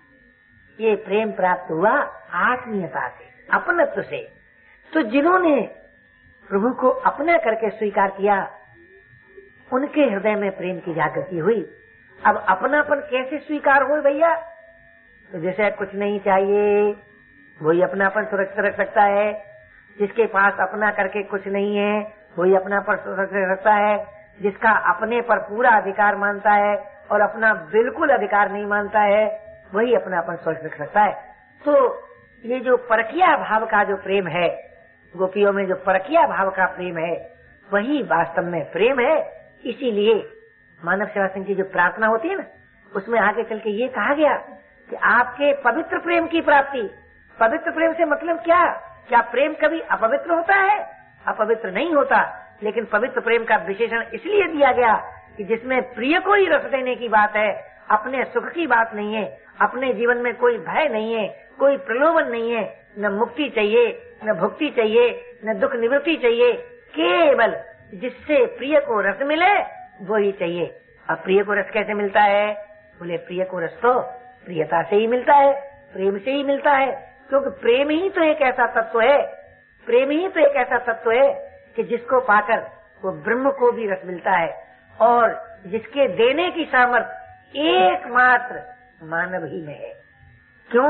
ये प्रेम प्राप्त हुआ आत्मीयता से, अपनत्व से। तो जिन्होंने प्रभु को अपना करके स्वीकार किया उनके हृदय में प्रेम की जागृति हुई। अब अपनापन कैसे स्वीकार हो भैया? तो जैसे कुछ नहीं चाहिए वही अपनापन सुरक्षित रख सकता है, जिसके पास अपना करके कुछ नहीं है वही अपनापन सुरक्षित रखता है, जिसका अपने पर पूरा अधिकार मानता है और अपना बिल्कुल अधिकार नहीं मानता है वही अपनापन सुरक्षित रख सकता है। तो ये जो परखिया भाव का जो प्रेम है, गोपियों में जो परखिया भाव का प्रेम है वही वास्तव में प्रेम है। इसीलिए मानव सेवा संघ की जो प्रार्थना होती है ना, उसमें आगे चल के ये कहा गया कि आपके पवित्र प्रेम की प्राप्ति। पवित्र प्रेम से मतलब क्या? क्या प्रेम कभी अपवित्र होता है? अपवित्र नहीं होता, लेकिन पवित्र प्रेम का विशेषण इसलिए दिया गया कि जिसमें प्रिय को ही रस देने की बात है, अपने सुख की बात नहीं है, अपने जीवन में कोई भय नहीं है, कोई प्रलोभन नहीं है, न मुक्ति चाहिए, न भुक्ति चाहिए, न दुख निवृत्ति चाहिए, केवल जिससे प्रिय को रस मिले वो ही चाहिए। अब प्रिय को रस कैसे मिलता है? बोले प्रिय को रस तो प्रियता से ही मिलता है, प्रेम से ही मिलता है, क्योंकि प्रेम ही तो एक ऐसा तत्व है, प्रेम ही तो एक ऐसा तत्व है कि जिसको पाकर वो ब्रह्म को भी रस मिलता है और जिसके देने की सामर्थ्य एकमात्र मानव ही में है। क्यों?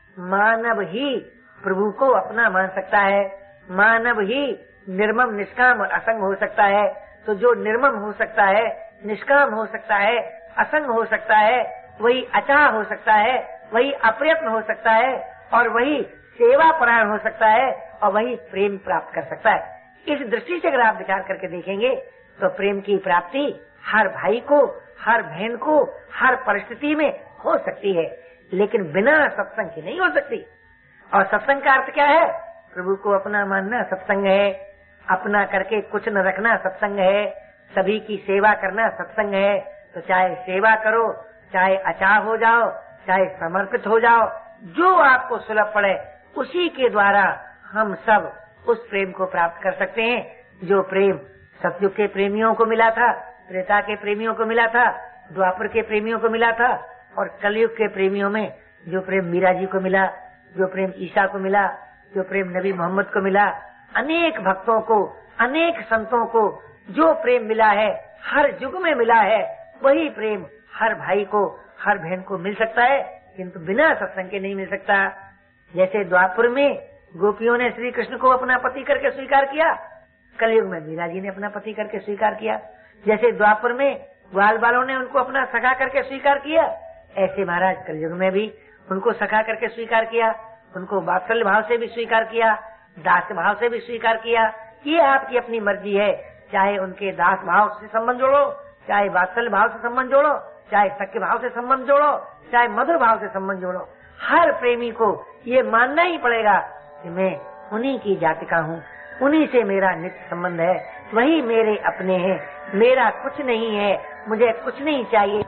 मानव ही प्रभु को अपना मान सकता है, मानव ही निर्मम निष्काम और असंग हो सकता है। तो जो निर्मम हो सकता है, निष्काम हो सकता है, असंग हो सकता है, वही अचाह हो सकता है, वही अप्रयत्न हो सकता है और वही सेवा परायण हो सकता है और वही प्रेम प्राप्त कर सकता है। इस दृष्टि से अगर आप विचार करके देखेंगे तो प्रेम की प्राप्ति हर भाई को, हर बहन को, हर परिस्थिति में हो सकती है, लेकिन बिना सत्संग की नहीं हो सकती। और सत्संग का अर्थ क्या है? प्रभु को अपना मानना सत्संग है, अपना करके कुछ न रखना सत्संग है, सभी की सेवा करना सत्संग है। तो चाहे सेवा करो, चाहे अचाह हो जाओ, चाहे समर्पित हो जाओ, जो आपको सुलभ पड़े उसी के द्वारा हम सब उस प्रेम को प्राप्त कर सकते हैं जो प्रेम सतयुग के प्रेमियों को मिला था, त्रेता के प्रेमियों को मिला था, द्वापर के प्रेमियों को मिला था और कलयुग के प्रेमियों में जो प्रेम मीरा जी को मिला, जो प्रेम ईसा को मिला, जो प्रेम नबी मोहम्मद को मिला, अनेक भक्तों को, अनेक संतों को जो प्रेम मिला है, हर युग में मिला है, वही प्रेम हर भाई को, हर बहन को मिल सकता है, किंतु बिना सत्संग के नहीं मिल सकता। जैसे द्वापर में गोपियों ने श्री कृष्ण को अपना पति करके स्वीकार किया, कलयुग में मीरा जी ने अपना पति करके स्वीकार किया। जैसे द्वापर में ग्वाल बालों ने उनको अपना सखा करके स्वीकार किया, ऐसे महाराज कलयुग में भी उनको सखा करके स्वीकार किया, उनको वात्सल्य भाव से भी स्वीकार किया, दास भाव से भी स्वीकार किया। ये आपकी अपनी मर्जी है, चाहे उनके दास भाव से संबंध जोड़ो, चाहे वात्सल्य भाव से संबंध जोड़ो, चाहे सख्य भाव से संबंध जोड़ो, चाहे मधुर भाव से संबंध जोड़ो। हर प्रेमी को ये मानना ही पड़ेगा कि मैं उन्हीं की जाति का हूँ, उन्हीं से मेरा नित्य संबंध है, वही मेरे अपने हैं, मेरा कुछ नहीं है, मुझे कुछ नहीं चाहिए।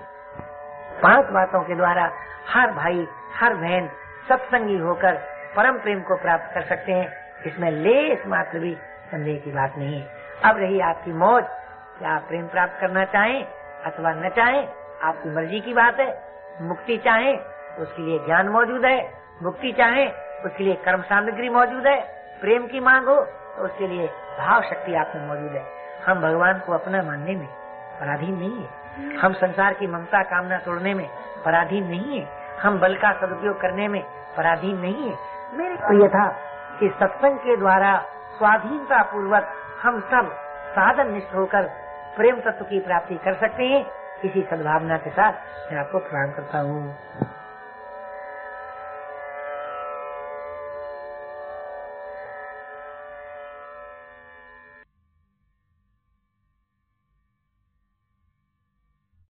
5 बातों के द्वारा हर भाई, हर बहन सत्संगी होकर परम प्रेम को प्राप्त कर सकते हैं, इसमें लेस मात्र भी संदेह की बात नहीं है। अब रही आपकी मौज कि आप प्रेम प्राप्त करना चाहें अथवा न चाहें, आपकी मर्जी की बात है। मुक्ति चाहें तो उसके लिए ज्ञान मौजूद है, मुक्ति चाहें उसके लिए कर्म सामग्री मौजूद है, प्रेम की मांग हो तो उसके लिए भाव शक्ति आप में मौजूद है। हम भगवान को अपना मानने में पराधीन नहीं है, हम संसार की ममता कामना तोड़ने में पराधीन नहीं है, हम बल का सदुपयोग करने में पराधीन नहीं है। मेरे को यह था कि सत्संग के द्वारा स्वाधीनता पूर्वक हम सब साधन निष्ठ होकर प्रेम तत्व की प्राप्ति कर सकते हैं। इसी सद्भावना के साथ मैं आपको प्रणाम करता हूँ।